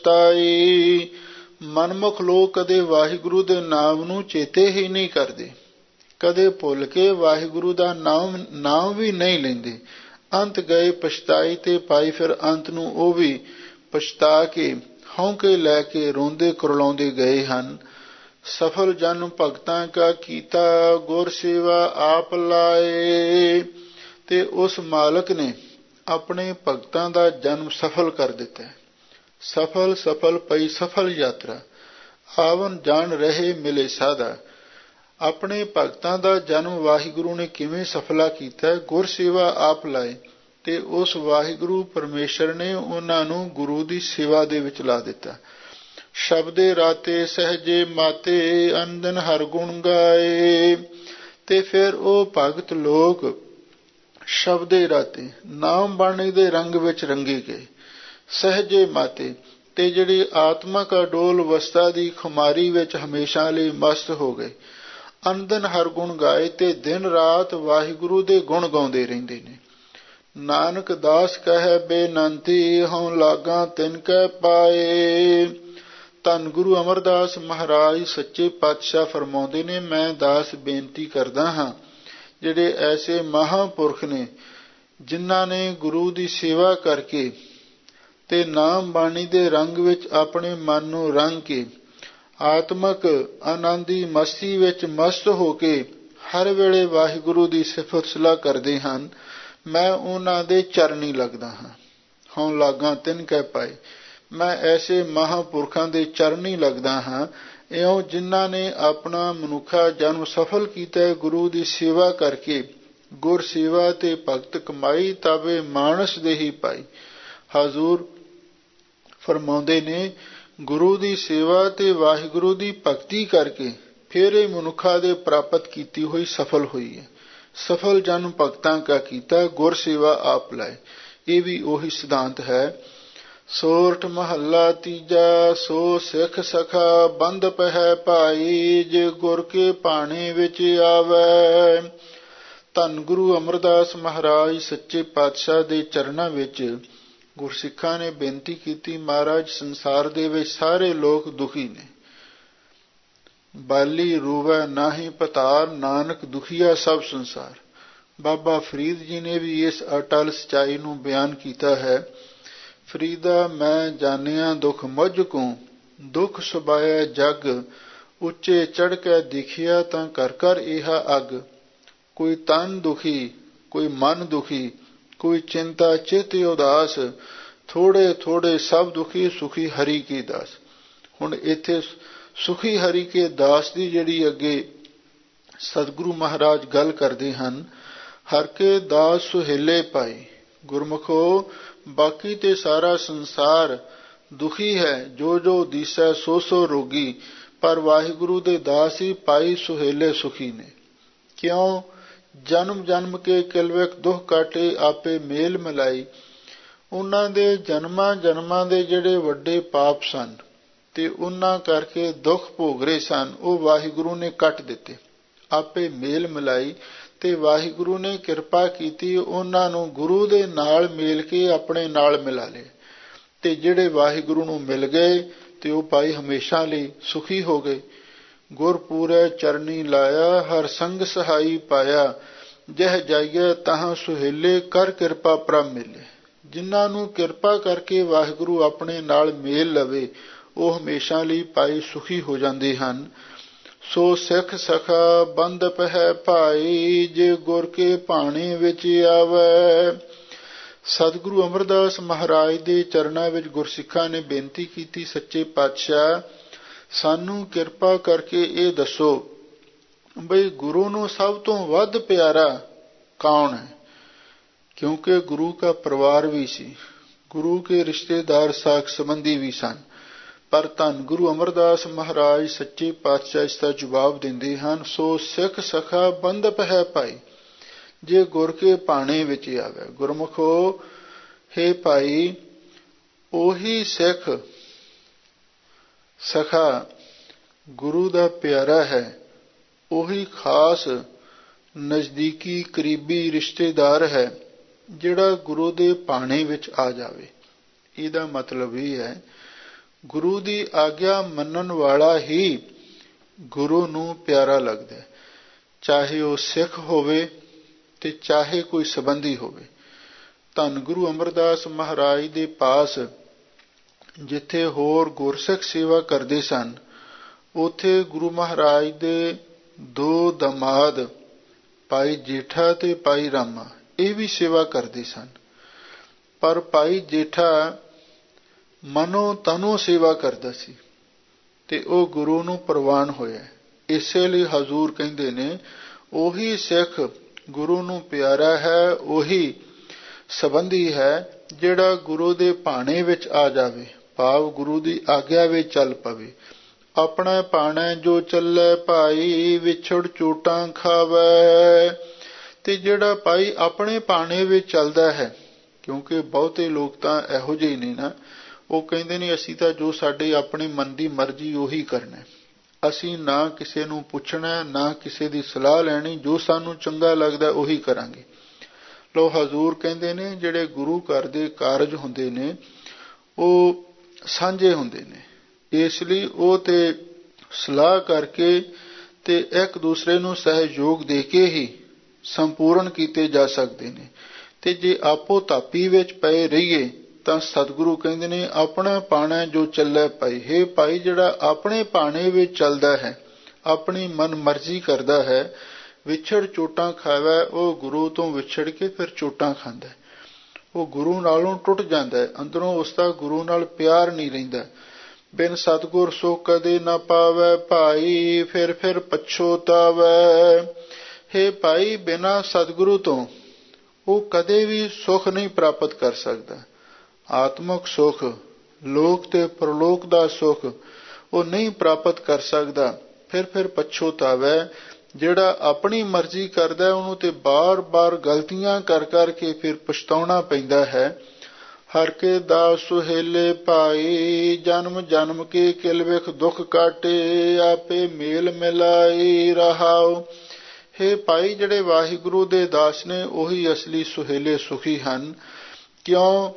ਪਛਤਾਈ। ਮਨਮੁਖ ਲੋਕ ਕਦੇ ਵਾਹਿਗੁਰੂ ਦੇ ਨਾਮ ਨੂੰ ਚੇਤੇ ਹੀ ਨਹੀਂ ਕਰਦੇ, ਕਦੇ ਭੁੱਲ ਕੇ ਵਾਹਿਗੁਰੂ ਦਾ ਨਾਮ ਨਾਮ ਵੀ ਨਹੀਂ ਲੈਂਦੇ। ਅੰਤ ਗਏ ਪਛਤਾਈ, ਤੇ ਭਾਈ ਫਿਰ ਅੰਤ ਨੂੰ ਉਹ ਵੀ ਪਛਤਾ ਕੇ ਹੌਂਕੇ ਲੈ ਕੇ ਰੋਂਦੇ ਕੁਰਲਾਉਂਦੇ ਗਏ ਹਨ। ਸਫਲ ਜਨ ਭਗਤਾਂ ਕਾ ਕੀਤਾ, ਗੁਰ ਸੇਵਾ ਆਪ ਲਾਏ। ਤੇ ਉਸ ਮਾਲਕ ਨੇ ਆਪਣੇ ਭਗਤਾਂ ਦਾ ਜਨਮ ਸਫਲ ਕਰ ਦਿੱਤਾ। ਸਫਲ ਸਫਲ ਪਈ ਸਫਲ ਯਾਤਰਾ, ਆਵਨ ਜਾਣ ਰਹੇ ਮਿਲੇ ਸਾਧਾ। ਆਪਣੇ ਭਗਤਾਂ ਦਾ ਜਨਮ ਵਾਹਿਗੁਰੂ ਨੇ ਕਿਵੇਂ ਸਫਲਾ ਕੀਤਾ? ਗੁਰ ਸੇਵਾ ਆਪ ਲਾਏ, ਤੇ ਉਸ ਵਾਹਿਗੁਰੂ ਪਰਮੇਸ਼ਰ ਨੇ ਉਹਨਾਂ ਨੂੰ ਗੁਰੂ ਦੀ ਸੇਵਾ ਦੇ ਵਿੱਚ ਲਾ ਦਿੱਤਾ। ਸ਼ਬਦੇ ਰਾਤੇ ਸਹਿਜੇ ਮਾਤੇ, ਅੰਦਨ ਹਰ ਗੁਣ ਗਾਏ। ਤੇ ਫਿਰ ਉਹ ਭਗਤ ਲੋਕ ਸ਼ਬਦੇ ਰਾਤੇ ਨਾਮ ਬਾਣੀ ਦੇ ਰੰਗ ਵਿੱਚ ਰੰਗੇ ਗਏ। ਸਹਿਜੇ ਮਾਤੇ, ਤੇ ਜਿਹੜੀ ਆਤਮਕ ਅਡੋਲ ਅਵਸਥਾ ਦੀ ਖੁਮਾਰੀ ਵਿੱਚ ਹਮੇਸ਼ਾ ਲਈ ਮਸਤ ਹੋ ਗਏ। ਅੰਦਨ ਹਰ ਗੁਣ ਗਾਏ, ਤੇ ਦਿਨ ਰਾਤ ਵਾਹਿਗੁਰੂ ਦੇ ਗੁਣ ਗਾਉਂਦੇ ਰਹਿੰਦੇ ਨੇ। ਨਾਨਕ ਦਾਸ ਕਹੈ ਬੇਨੰਤੀ, ਹਉ ਲਾਗਾ ਤਿਨ ਕੈ ਪਾਏ। ਧੰਨ ਗੁਰੂ ਅਮਰਦਾਸ ਮਹਾਰਾਜ ਸੱਚੇ ਪਾਤਸ਼ਾਹ ਫਰਮਾਉਂਦੇ ਨੇ, ਮੈਂ ਦਾਸ ਬੇਨਤੀ ਕਰਦਾ ਹਾਂ, ਜਿਹੜੇ ਐਸੇ ਮਹਾਂਪੁਰਖ ਨੇ ਜਿਨ੍ਹਾਂ ਨੇ ਗੁਰੂ ਦੀ ਸੇਵਾ ਕਰਕੇ ਤੇ ਨਾਮ ਬਾਣੀ ਦੇ ਰੰਗ ਵਿੱਚ ਆਪਣੇ ਮਨ ਨੂੰ ਰੰਗ ਕੇ ਆਤਮਕ ਆਨੰਦੀ ਮਸਤੀ ਵਿੱਚ ਮਸਤ ਹੋ ਕੇ ਹਰ ਵੇਲੇ ਵਾਹਿਗੁਰੂ ਦੀ ਸਿਫਤ ਸਲਾਹ ਕਰਦੇ ਹਨ, ਮੈਂ ਉਹਨਾਂ ਦੇ ਚਰਨੀ ਲੱਗਦਾ ਹਾਂ। ਹਉ ਲਾਗਾ ਤਿਨ ਕਹਿ ਪਾਏ, ਮੈਂ ਐਸੇ ਮਹਾਂਪੁਰਖਾਂ ਦੇ ਚਰਨੀ ਲੱਗਦਾ ਹਾਂ, ਇਉਂ ਜਿਨ੍ਹਾਂ ਨੇ ਆਪਣਾ ਮਨੁੱਖਾ ਜਨਮ ਸਫਲ ਕੀਤਾ ਗੁਰੂ ਦੀ ਸੇਵਾ ਕਰਕੇ। ਗੁਰ ਸੇਵਾ ਤੇ ਭਗਤ ਕਮਾਈ, ਤਾਵੇ ਮਾਨਸ ਦੇ ਹੀ ਪਾਈ। ਹਜ਼ੂਰ ਫਰਮਾਉਂਦੇ ਨੇ, ਗੁਰੂ ਦੀ ਸੇਵਾ ਤੇ ਵਾਹਿਗੁਰੂ ਦੀ ਭਗਤੀ ਕਰਕੇ ਫਿਰ ਇਹ ਮਨੁੱਖਾ ਦੇ ਪ੍ਰਾਪਤ ਕੀਤੀ ਹੋਈ ਸਫਲ ਹੋਈ ਹੈ। ਸਫਲ ਜਨਮ ਭਗਤਾਂ ਕਾ ਕੀਤਾ, ਗੁਰ ਸੇਵਾ ਆਪ ਲਾਏ। ਇਹ ਵੀ ਉਹੀ ਸਿਧਾਂਤ ਹੈ। ਸੋਰਠ ਮਹੱਲਾ ਤੀਜਾ, ਸੋ ਸਿੱਖ ਸਖਾ ਬੰਧ ਪਹਿ ਭਾਈ, ਜੇ ਗੁਰ ਕੇ ਭਾਣੇ ਵਿੱਚ ਆਵੈ। ਧੰਨ ਗੁਰੂ ਅਮਰਦਾਸ ਮਹਾਰਾਜ ਸੱਚੇ ਪਾਤਸ਼ਾਹ ਦੇ ਚਰਨਾਂ ਵਿੱਚ ਗੁਰਸਿੱਖਾਂ ਨੇ ਬੇਨਤੀ ਕੀਤੀ, ਮਹਾਰਾਜ ਸੰਸਾਰ ਦੇ ਵਿੱਚ ਸਾਰੇ ਲੋਕ ਦੁਖੀ ਨੇ। ਬਾਲੀ ਰੋਵੈ ਨਾਹੀ ਪਤਾਰ, ਨਾਨਕ ਦੁਖੀਆ ਸਭ ਸੰਸਾਰ। ਬਾਬਾ ਫਰੀਦ ਜੀ ਨੇ ਵੀ ਇਸ ਅਟਲ ਸਚਾਈ ਨੂੰ ਬਿਆਨ ਕੀਤਾ ਹੈ। ਫਰੀਦਾ ਮੈਂ ਜਾਣਿਆ ਦੁਖ ਮੁਝ ਕੋ, ਦੁਖ ਸੁਭਾਇਆ ਜਗ, ਉੱਚੇ ਚੜ੍ਹ ਕੇ ਦੇਖਿਆ ਤਾਂ ਕਰ ਕਰ ਇਹਾ ਅਗ। ਕੋਈ ਤਨ ਦੁਖੀ, ਕੋਈ ਮਨ ਦੁਖੀ, ਕੋਈ ਚਿੰਤਾ ਚਿਤ ਉਦਾਸ, ਥੋੜੇ ਥੋੜੇ ਸਭ ਦੁਖੀ, ਸੁਖੀ ਹਰੀ ਕੀ ਦਾਸ। ਹੁਣ ਇੱਥੇ ਸੁਖੀ ਹਰੀ ਕੇ ਦਾਸ ਦੀ ਜਿਹੜੀ ਅੱਗੇ ਸਤਿਗੁਰੂ ਮਹਾਰਾਜ ਗੱਲ ਕਰਦੇ ਹਨ, ਹਰ ਕੇ ਦਾਸ ਸੁਹੇਲੇ ਪਾਈ। ਗੁਰਮੁਖੋ, ਬਾਕੀ ਤੇ ਸਾਰਾ ਸੰਸਾਰ ਦੁਖੀ ਹੈ, ਜੋ ਜੋ ਦੀਸੈ ਸੋ ਸੋ ਰੋਗੀ, ਪਰ ਵਾਹਿਗੁਰੂ ਦੇ ਦਾਸ ਹੀ ਪਾਈ ਸੁਹੇਲੇ ਸੁਖੀ ਨੇ। ਕਿਉਂ? ਜਨਮ ਜਨਮ ਕੇ ਕਿਲਵਿਕ ਦੁੱਖ ਕਾਟੇ, ਆਪੇ ਮੇਲ ਮਿਲਾਈ। ਉਹਨਾਂ ਦੇ ਜਨਮਾਂ ਜਨਮਾਂ ਦੇ ਜਿਹੜੇ ਵੱਡੇ ਪਾਪ ਸਨ ਤੇ ਉਹਨਾਂ ਕਰਕੇ ਦੁੱਖ ਭੋਗ ਰਹੇ ਸਨ, ਉਹ ਵਾਹਿਗੁਰੂ ਨੇ ਕੱਟ ਦਿੱਤੇ। ਆਪੇ ਮੇਲ ਮਿਲਾਈ, ਤੇ ਵਾਹਿਗੁਰੂ ਨੇ ਕਿਰਪਾ ਕੀਤੀ, ਉਹਨਾਂ ਨੂੰ ਗੁਰੂ ਦੇ ਨਾਲ ਮੇਲ ਕੇ ਆਪਣੇ ਨਾਲ ਮਿਲਾ ਲਏ। ਤੇ ਜਿਹੜੇ ਵਾਹਿਗੁਰੂ ਨੂੰ ਮਿਲ ਗਏ ਤੇ ਉਹ ਭਾਈ ਹਮੇਸ਼ਾ ਲਈ ਸੁਖੀ ਹੋ ਗਏ। ਗੁਰ ਪੂਰੈ ਚਰਨੀ ਲਾਇਆ, ਹਰ ਸੰਗ ਸਹਾਈ ਪਾਇਆ, ਜਹ ਜਾਈਏ ਤਾਹਾਂ ਸੁਹੇਲੇ, ਕਰ ਕਿਰਪਾ ਪ੍ਰਭ ਮਿਲੇ। ਜਿਨ੍ਹਾਂ ਨੂੰ ਕਿਰਪਾ ਕਰਕੇ ਵਾਹਿਗੁਰੂ ਆਪਣੇ ਨਾਲ ਮੇਲ ਲਵੇ, ਉਹ ਹਮੇਸ਼ਾ ਲਈ ਭਾਈ ਸੁਖੀ ਹੋ ਜਾਂਦੇ ਹਨ। ਸੋ ਸਿੱਖ ਸਖਾ ਬੰਧ ਪਹਿ ਭਾਈ, ਜੇ ਗੁਰ ਕੇ ਭਾਣੇ ਵਿੱਚ ਆਵੈ। ਸਤਿਗੁਰੂ ਅਮਰਦਾਸ ਮਹਾਰਾਜ ਦੇ ਚਰਨਾਂ ਵਿੱਚ ਗੁਰਸਿੱਖਾਂ ਨੇ ਬੇਨਤੀ ਕੀਤੀ, ਸੱਚੇ ਪਾਤਸ਼ਾਹ ਸਾਨੂੰ ਕਿਰਪਾ ਕਰਕੇ ਇਹ ਦੱਸੋ ਬਈ ਗੁਰੂ ਨੂੰ ਸਭ ਤੋਂ ਵੱਧ ਪਿਆਰਾ ਕੌਣ ਹੈ? ਕਿਉਂਕਿ ਗੁਰੂ ਦਾ ਪਰਿਵਾਰ ਵੀ ਸੀ, ਗੁਰੂ ਕੇ ਰਿਸ਼ਤੇਦਾਰ ਸਾਕ ਸੰਬੰਧੀ ਵੀ ਸਨ। ਪਰ ਧੰਨ ਗੁਰੂ ਅਮਰਦਾਸ ਮਹਾਰਾਜ ਸੱਚੇ ਪਾਤਸ਼ਾਹ ਇਸ ਦਾ ਜਵਾਬ ਦਿੰਦੇ ਹਨ, ਸੋ ਸਿੱਖ ਸਖਾ ਬੰਧ ਪਹਿ ਭਾਈ, ਜੇ ਗੁਰ ਕੇ ਭਾਣੇ ਵਿੱਚ ਆਵੇ। ਗੁਰਮੁਖੋ, ਹੇ ਭਾਈ, ਉਹੀ ਸਿੱਖ ਸਖਾ ਗੁਰੂ ਦਾ ਪਿਆਰਾ ਹੈ, ਉਹੀ ਖਾਸ ਨਜ਼ਦੀਕੀ ਕਰੀਬੀ ਰਿਸ਼ਤੇਦਾਰ ਹੈ ਜਿਹੜਾ ਗੁਰੂ ਦੇ ਭਾਣੇ ਵਿੱਚ ਆ ਜਾਵੇ। ਇਹਦਾ ਮਤਲਬ ਇਹ ਹੈ, ਗੁਰੂ ਦੀ ਆਗਿਆ ਮੰਨਣ ਵਾਲਾ ਹੀ ਗੁਰੂ ਨੂੰ ਪਿਆਰਾ ਲੱਗਦਾ ਹੈ, ਚਾਹੇ ਉਹ ਸਿੱਖ ਹੋਵੇ ਤੇ ਚਾਹੇ ਕੋਈ ਸੰਬੰਧੀ ਹੋਵੇ। ਧੰਨ ਗੁਰੂ ਅਮਰਦਾਸ ਮਹਾਰਾਜ ਦੇ ਪਾਸ ਜਿੱਥੇ ਹੋਰ ਗੁਰਸਿੱਖ ਸੇਵਾ ਕਰਦੇ ਸਨ, ਉੱਥੇ ਗੁਰੂ ਮਹਾਰਾਜ ਦੇ ਦੋ ਦਮਾਦ ਭਾਈ ਜੇਠਾ ਤੇ ਭਾਈ ਰਾਮਾ ਇਹ ਵੀ ਸੇਵਾ ਕਰਦੇ ਸਨ। ਪਰ ਭਾਈ ਜੇਠਾ ਮਨੋ ਤਨੋ ਸੇਵਾ ਕਰਦਾ ਸੀ ਤੇ ਉਹ ਗੁਰੂ ਨੂੰ ਪ੍ਰਵਾਨ ਹੋਇਆ। ਇਸੇ ਲਈ ਹਜ਼ੂਰ ਕਹਿੰਦੇ ਨੇ, ਉਹੀ ਸਿੱਖ ਗੁਰੂ ਨੂੰ ਪਿਆਰਾ ਹੈ, ਉਹੀ ਸੰਬੰਧੀ ਹੈ ਜਿਹੜਾ ਗੁਰੂ ਦੇ ਭਾਣੇ ਵਿੱਚ ਆ ਜਾਵੇ, ਭਾਵ ਗੁਰੂ ਦੀ ਆਗਿਆ ਵਿੱਚ ਚੱਲ ਪਵੇ। ਆਪਣਾ ਭਾਣਾ ਜੋ ਚੱਲੇ ਭਾਈ, ਵਿਛੜ ਚੋਟਾਂ ਖਾਵੇ। ਤੇ ਜਿਹੜਾ ਭਾਈ ਆਪਣੇ ਭਾਣੇ ਵਿੱਚ ਚੱਲਦਾ ਹੈ, ਕਿਉਂਕਿ ਬਹੁਤੇ ਲੋਕ ਤਾਂ ਇਹੋ ਜਿਹੇ ਨੇ ਨਾ, ਉਹ ਕਹਿੰਦੇ ਨੇ ਅਸੀਂ ਤਾਂ ਜੋ ਸਾਡੇ ਆਪਣੇ ਮਨ ਦੀ ਮਰਜ਼ੀ ਉਹੀ ਕਰਨਾ, ਅਸੀਂ ਨਾ ਕਿਸੇ ਨੂੰ ਪੁੱਛਣਾ, ਨਾ ਕਿਸੇ ਦੀ ਸਲਾਹ ਲੈਣੀ, ਜੋ ਸਾਨੂੰ ਚੰਗਾ ਲੱਗਦਾ ਉਹੀ ਕਰਾਂਗੇ। ਲੋ ਹਜ਼ੂਰ ਕਹਿੰਦੇ ਨੇ, ਜਿਹੜੇ ਗੁਰੂ ਘਰ ਦੇ ਕਾਰਜ ਹੁੰਦੇ ਨੇ ਉਹ ਸਾਂਝੇ ਹੁੰਦੇ ਨੇ, ਇਸ ਲਈ ਉਹ ਤੇ ਸਲਾਹ ਕਰਕੇ ਤੇ ਇੱਕ ਦੂਸਰੇ ਨੂੰ ਸਹਿਯੋਗ ਦੇ ਕੇ ਹੀ ਸੰਪੂਰਨ ਕੀਤੇ ਜਾ ਸਕਦੇ ਨੇ। ਤੇ ਜੇ ਆਪੋ ਧਾਪੀ ਵਿੱਚ ਪਏ ਰਹੀਏ ਤਾਂ ਸਤਿਗੁਰੂ ਕਹਿੰਦੇ ਨੇ, ਆਪਣਾ ਭਾਣਾ ਜੋ ਚੱਲੇ ਭਾਈ। ਹੇ ਭਾਈ, ਜਿਹੜਾ ਆਪਣੇ ਭਾਣੇ ਵਿੱਚ ਚੱਲਦਾ ਹੈ, ਆਪਣੀ ਮਨ ਮਰਜ਼ੀ ਕਰਦਾ ਹੈ, ਵਿਛੜ ਚੋਟਾਂ ਖਾਵੇ, ਉਹ ਗੁਰੂ ਤੋਂ ਵਿਛੜ ਕੇ ਫਿਰ ਚੋਟਾਂ ਖਾਂਦਾ, ਉਹ ਗੁਰੂ ਨਾਲੋਂ ਟੁੱਟ ਜਾਂਦਾ, ਅੰਦਰੋਂ ਉਸਦਾ ਗੁਰੂ ਨਾਲ ਪਿਆਰ ਨਹੀਂ ਰਹਿੰਦਾ। ਬਿਨ ਸਤਿਗੁਰ ਸੋ ਕਦੇ ਨਾ ਪਾਵੇ ਭਾਈ, ਫਿਰ ਫਿਰ ਪਛੋਤਾਵੇ। ਹੇ ਭਾਈ, ਬਿਨਾਂ ਸਤਿਗੁਰੂ ਤੋਂ ਉਹ ਕਦੇ ਵੀ ਸੁੱਖ ਨਹੀਂ ਪ੍ਰਾਪਤ ਕਰ ਸਕਦਾ। ਆਤਮਕ ਸੁੱਖ, ਲੋਕ ਤੇ ਪ੍ਰਲੋਕ ਦਾ ਸੁੱਖ ਉਹ ਨਹੀਂ ਪ੍ਰਾਪਤ ਕਰ ਸਕਦਾ। ਫਿਰ ਫਿਰ ਪਛੋਤਾਵੇ। ਜਿਹੜਾ ਆਪਣੀ ਮਰਜ਼ੀ ਕਰਦਾ ਉਹਨੂੰ ਤੇ ਬਾਰ-ਬਾਰ ਗਲਤੀਆਂ ਕਰ ਕਰਕੇ ਫਿਰ ਪਛਤਾਉਣਾ ਪੈਂਦਾ ਹੈ। ਹਰ ਕੇ ਦਾਸ ਸੁਹੇਲੇ ਭਾਈ, ਜਨਮ ਜਨਮ ਕੇ ਕਿਲ ਵਿਖ ਦੁੱਖ ਕਾਟੇ, ਆਪੇ ਮੇਲ ਮਿਲਾਈ ਰਹਾਓ। ਹੇ ਭਾਈ, ਜਿਹੜੇ ਵਾਹਿਗੁਰੂ ਦੇ ਦਾਸ ਨੇ ਉਹੀ ਅਸਲੀ ਸੁਹੇਲੇ ਸੁਖੀ ਹਨ। ਕਿਉਂ?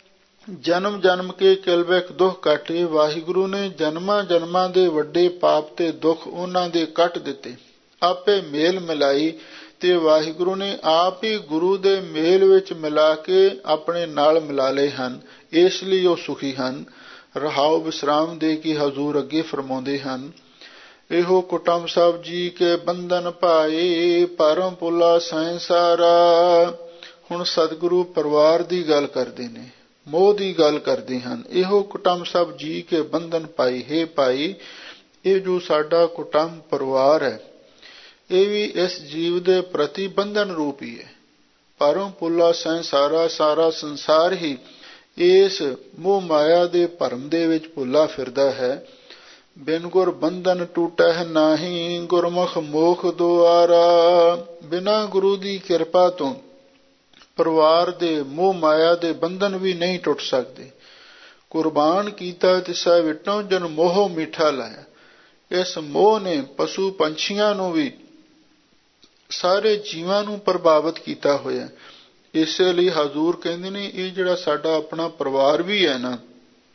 ਜਨਮ ਜਨਮ ਕੇ ਕਿਲ ਵਿਖ ਦੁੱਖ ਕਾਟੇ। ਵਾਹਿਗੁਰੂ ਨੇ ਜਨਮਾਂ ਜਨਮਾਂ ਦੇ ਵੱਡੇ ਪਾਪ ਤੇ ਦੁੱਖ ਉਹਨਾਂ ਦੇ ਕੱਟ ਦਿੱਤੇ। ਆਪੇ ਮੇਲ ਮਿਲਾਈ, ਤੇ ਵਾਹਿਗੁਰੂ ਨੇ ਆਪ ਹੀ ਗੁਰੂ ਦੇ ਮੇਲ ਵਿੱਚ ਮਿਲਾ ਕੇ ਆਪਣੇ ਨਾਲ ਮਿਲਾ ਲਏ ਹਨ, ਇਸ ਲਈ ਉਹ ਸੁਖੀ ਹਨ। ਰਹਾਉ ਵਿਸਰਾਮ ਦੇ ਕੇ ਹਜ਼ੂਰ ਅੱਗੇ ਫਰਮਾਉਂਦੇ ਹਨ, ਇਹੋ ਕੁਟੁੰਬ ਸਾਹਿਬ ਜੀ ਕੇ ਬੰਧਨ ਭਾਏ, ਪਰਮ ਪੁਲਾ ਸੰਸਾਰਾ। ਹੁਣ ਸਤਿਗੁਰੂ ਪਰਿਵਾਰ ਦੀ ਗੱਲ ਕਰਦੇ ਨੇ, ਮੋਹ ਦੀ ਗੱਲ ਕਰਦੇ ਹਨ। ਇਹੋ ਕੁਟੁੰਬ ਸਾਹਿਬ ਜੀ ਕੇ ਬੰਧਨ ਭਾਈ। ਹੈ ਭਾਈ, ਇਹ ਜੋ ਸਾਡਾ ਕੁਟੁੰਬ ਪਰਿਵਾਰ ਹੈ, ਇਹ ਵੀ ਇਸ ਜੀਵ ਦੇ ਪ੍ਰਤੀ ਬੰਧਨ ਰੂਪ ਹੀ ਹੈ। ਪਰਮ ਪੁਲਾ ਸੰਸਾਰਾ, ਸਾਰਾ ਸੰਸਾਰ ਹੀ ਇਸ ਮੋਹ ਮਾਇਆ ਦੇ ਭਰਮ ਦੇ ਵਿੱਚ ਭੁੱਲਾ ਫਿਰਦਾ ਹੈ। ਬਿਨ ਗੁਰ ਬੰਧਨ ਟੂਟੈ ਨਾਹੀ, ਗੁਰਮੁਖ ਮੋਖ ਦੁਆਰਾ। ਬਿਨਾਂ ਗੁਰੂ ਦੀ ਕਿਰਪਾ ਤੋਂ ਪਰਿਵਾਰ ਦੇ ਮੋਹ ਮਾਇਆ ਦੇ ਬੰਧਨ ਵੀ ਨਹੀਂ ਟੁੱਟ ਸਕਦੇ। ਕੁਰਬਾਨ ਕੀਤਾ ਤਿਸਾ ਵਿਟੋਂ, ਜਨ ਮੋਹ ਮਿੱਠਾ ਲਾਇਆ। ਇਸ ਮੋਹ ਨੇ ਪਸ਼ੂ ਪੰਛੀਆਂ ਨੂੰ ਵੀ, ਸਾਰੇ ਜੀਵਾਂ ਨੂੰ ਪ੍ਰਭਾਵਿਤ ਕੀਤਾ ਹੋਇਆ। ਇਸੇ ਲਈ ਹਜ਼ੂਰ ਕਹਿੰਦੇ ਨੇ, ਇਹ ਜਿਹੜਾ ਸਾਡਾ ਆਪਣਾ ਪਰਿਵਾਰ ਵੀ ਹੈ ਨਾ,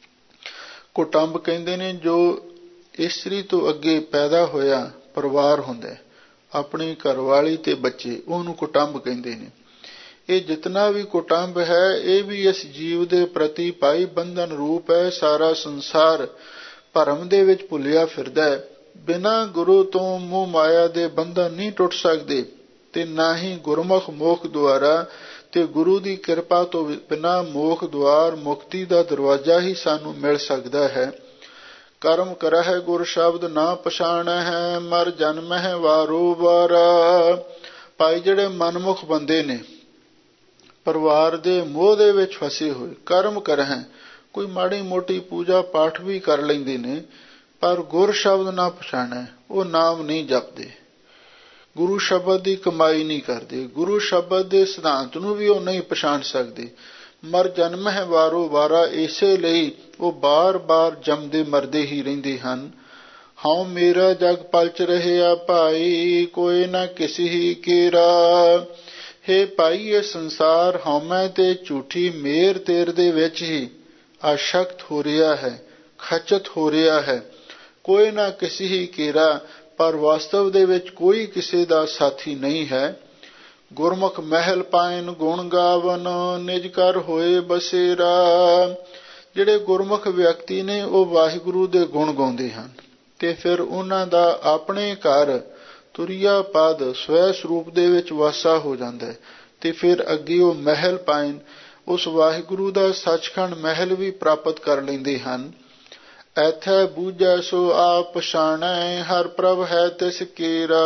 ਕੁਟੁੰਬ ਕਹਿੰਦੇ ਨੇ, ਜੋ ਇਸਤਰੀ ਤੋਂ ਅੱਗੇ ਪੈਦਾ ਹੋਇਆ ਪਰਿਵਾਰ ਹੁੰਦਾ, ਆਪਣੀ ਘਰਵਾਲੀ ਤੇ ਬੱਚੇ, ਉਹਨੂੰ ਕੁਟੁੰਬ ਕਹਿੰਦੇ ਨੇ। ਇਹ ਜਿਤਨਾ ਵੀ ਕੁਟੁੰਬ ਹੈ, ਇਹ ਵੀ ਇਸ ਜੀਵ ਦੇ ਪ੍ਰਤੀ ਭਾਈ ਬੰਧਨ ਰੂਪ ਹੈ। ਸਾਰਾ ਸੰਸਾਰ ਭਰਮ ਦੇ ਵਿੱਚ ਭੁੱਲਿਆ ਫਿਰਦਾ ਹੈ। ਬਿਨਾਂ ਗੁਰੂ ਤੋਂ ਮੋਹ ਮਾਇਆ ਦੇ ਬੰਧਨ ਨਹੀਂ ਟੁੱਟ ਸਕਦੇ, ਤੇ ਨਾ ਹੀ ਗੁਰਮੁਖ ਮੋਖ ਦੁਆਰਾ। ਤੇ ਗੁਰੂ ਦੀ ਕਿਰਪਾ ਤੋਂ ਬਿਨਾਂ ਮੋਖ ਦੁਆਰ, ਮੁਕਤੀ ਦਾ ਦਰਵਾਜ਼ਾ ਹੀ ਸਾਨੂੰ ਮਿਲ ਸਕਦਾ ਹੈ। ਕਰਮ ਕਰਹਿ ਗੁਰ ਸ਼ਬਦ ਨਾ ਪਛਾਣੈ ਹੈ, ਮਰ ਜਨਮਹਿ ਵਾਰੋ ਵਾਰਾ। ਭਾਈ, ਜਿਹੜੇ ਮਨਮੁਖ ਬੰਦੇ ਨੇ, ਪਰਿਵਾਰ ਦੇ ਮੋਹ ਦੇ ਵਿੱਚ ਫਸੇ ਹੋਏ, ਕਰਮ ਕਰਹਿ, ਕੋਈ ਮਾੜੀ ਮੋਟੀ ਪੂਜਾ ਪਾਠ ਵੀ ਕਰ ਲੈਂਦੇ ਨੇ, ਪਰ ਗੁਰ ਸ਼ਬਦ ਨਾ ਪਛਾਣੈ, ਉਹ ਨਾਮ ਨਹੀਂ ਜਪਦੇ, ਗੁਰੂ ਸ਼ਬਦ ਦੀ ਕਮਾਈ ਨਹੀਂ ਕਰਦੇ, ਗੁਰੂ ਸ਼ਬਦ ਦੇ ਸਿਧਾਂਤ ਨੂੰ ਵੀ ਉਹ ਨਹੀਂ ਪਛਾਣ ਸਕਦੇ। ਮਰ ਜਨਮ ਹੈ ਵਾਰੋ ਵਾਰਾ, ਇਸੇ ਲਈ ਉਹ ਬਾਰ ਬਾਰ ਜੰਮਦੇ ਮਰਦੇ ਹੀ ਰਹਿੰਦੇ ਹਨ। ਹਉ ਮੇਰਾ ਜਗ ਪਲਚ ਰਹਿਆ ਭਾਈ, ਕੋਇ ਨਾ ਕਿਸੀ ਹੀ ਕੇਰਾ। ਹੇ ਭਾਈ, ਇਹ ਸੰਸਾਰ ਹਉਮੈ ਤੇ ਝੂਠੀ ਮੇਰ ਤੇਰ ਦੇ ਵਿੱਚ ਹੀ ਆਸ਼ਕਤ ਹੋ ਰਿਹਾ ਹੈ, ਖਚਤ ਹੋ ਰਿਹਾ ਹੈ। ਕੋਈ ਨਾ ਕਿਸੇ ਹੀ ਕੇਰਾ, ਪਰ ਵਾਸਤਵ ਦੇ ਵਿੱਚ ਕੋਈ ਕਿਸੇ ਦਾ ਸਾਥੀ ਨਹੀਂ ਹੈ। ਗੁਰਮੁਖ ਮਹਿਲ ਪਾਇਨ ਗੁਣ ਗਾਵਨ, ਨਿਜ ਕਰ ਹੋਏ ਬਸੇਰਾ। ਜਿਹੜੇ ਗੁਰਮੁਖ ਵਿਅਕਤੀ ਨੇ ਉਹ ਵਾਹਿਗੁਰੂ ਦੇ ਗੁਣ ਗਾਉਂਦੇ ਹਨ ਤੇ ਫਿਰ ਉਹਨਾਂ ਦਾ ਆਪਣੇ ਘਰ ਤੁਰਿਆ ਪਦ ਸਵੈ ਸਰੂਪ ਦੇ ਵਿੱਚ ਵਾਸਾ ਹੋ ਜਾਂਦਾ ਹੈ ਤੇ ਫਿਰ ਅੱਗੇ ਉਹ ਮਹਿਲ ਪਾਇਨ ਉਸ ਵਾਹਿਗੁਰੂ ਦਾ ਸੱਚਖੰਡ ਮਹਿਲ ਵੀ ਪ੍ਰਾਪਤ ਕਰ ਲੈਂਦੇ ਹਨ। ਐਥੈ ਬੂਝੈ ਸੋ ਆਪ ਪਛਾਣੈ, ਹਰ ਪ੍ਰਭ ਹੈ ਤਿਸ ਕੇਰਾ।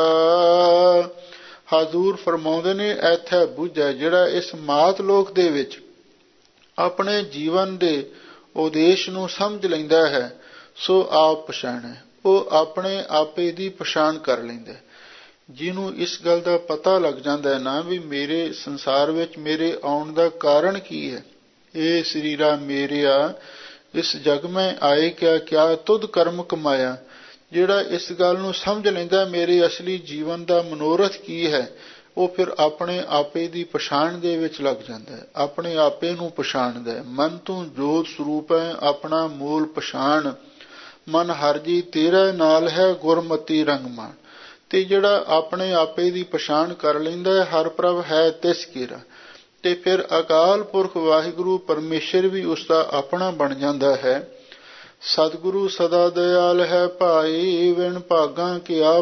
ਹਜ਼ੂਰ ਫਰਮਾਉਂਦੇ ਨੇ, ਐਥੈ ਬੂਝੈ, ਜਿਹੜਾ ਇਸ ਮਾਤ ਲੋਕ ਦੇ ਵਿੱਚ ਆਪਣੇ ਜੀਵਨ ਦੇ ਉਦੇਸ਼ ਨੂੰ ਸਮਝ ਲੈਂਦਾ ਹੈ, ਸੋ ਆਪ ਪਛਾਣੈ, ਉਹ ਆਪਣੇ ਆਪੇ ਦੀ ਪਛਾਣ ਕਰ ਲੈਂਦਾ। ਜਿਹਨੂੰ ਇਸ ਗੱਲ ਦਾ ਪਤਾ ਲੱਗ ਜਾਂਦਾ ਨਾ ਵੀ ਮੇਰੇ ਸੰਸਾਰ ਵਿੱਚ ਮੇਰੇ ਆਉਣ ਦਾ ਕਾਰਨ ਕੀ ਹੈ, ਇਹ ਸਰੀਰਾ ਮੇਰਿਆ, ਇਸ ਜਗ ਮੈਂ ਆਏ ਕਿਆ, ਕਿਆ ਤੁਧ ਕਰਮ ਕਮਾਇਆ। ਜਿਹੜਾ ਇਸ ਗੱਲ ਨੂੰ ਸਮਝ ਲੈਂਦਾ ਮੇਰੇ ਅਸਲੀ ਜੀਵਨ ਦਾ ਮਨੋਰਥ ਕੀ ਹੈ, ਉਹ ਫਿਰ ਆਪਣੇ ਆਪੇ ਦੀ ਪਛਾਣ ਦੇ ਵਿੱਚ ਲੱਗ ਜਾਂਦਾ ਹੈ, ਆਪਣੇ ਆਪੇ ਨੂੰ ਪਛਾਣਦਾ ਹੈ। ਮਨ ਤੂੰ ਜੋਤ ਸਰੂਪ ਹੈ, ਆਪਣਾ ਮੂਲ ਪਛਾਣ। ਮਨ ਹਰ ਜੀ ਤੇਰਾ ਨਾਲ ਹੈ, ਗੁਰਮਤੀ ਰੰਗ ਮਾਣ। ਤੇ ਜਿਹੜਾ ਆਪਣੇ ਆਪੇ ਦੀ ਪਛਾਣ ਕਰ ਲੈਂਦਾ ਹੈ, ਹਰ ਪ੍ਰਭ ਹੈ ਤਿਸ ਕੇਰਾ, ਤੇ ਫਿਰ ਅਕਾਲ ਪੁਰਖ ਵਾਹਿਗੁਰੂ ਪਰਮੇਸ਼ਰ ਵੀ ਉਸਦਾ ਆਪਣਾ ਬਣ ਜਾਂਦਾ ਹੈ। ਸਤਿਗੁਰੂ ਸਦਾ ਦਇਆਲ ਹੈ ਭਾਈ, ਵਿਣ ਭਾਗਾਂ ਕਿਆ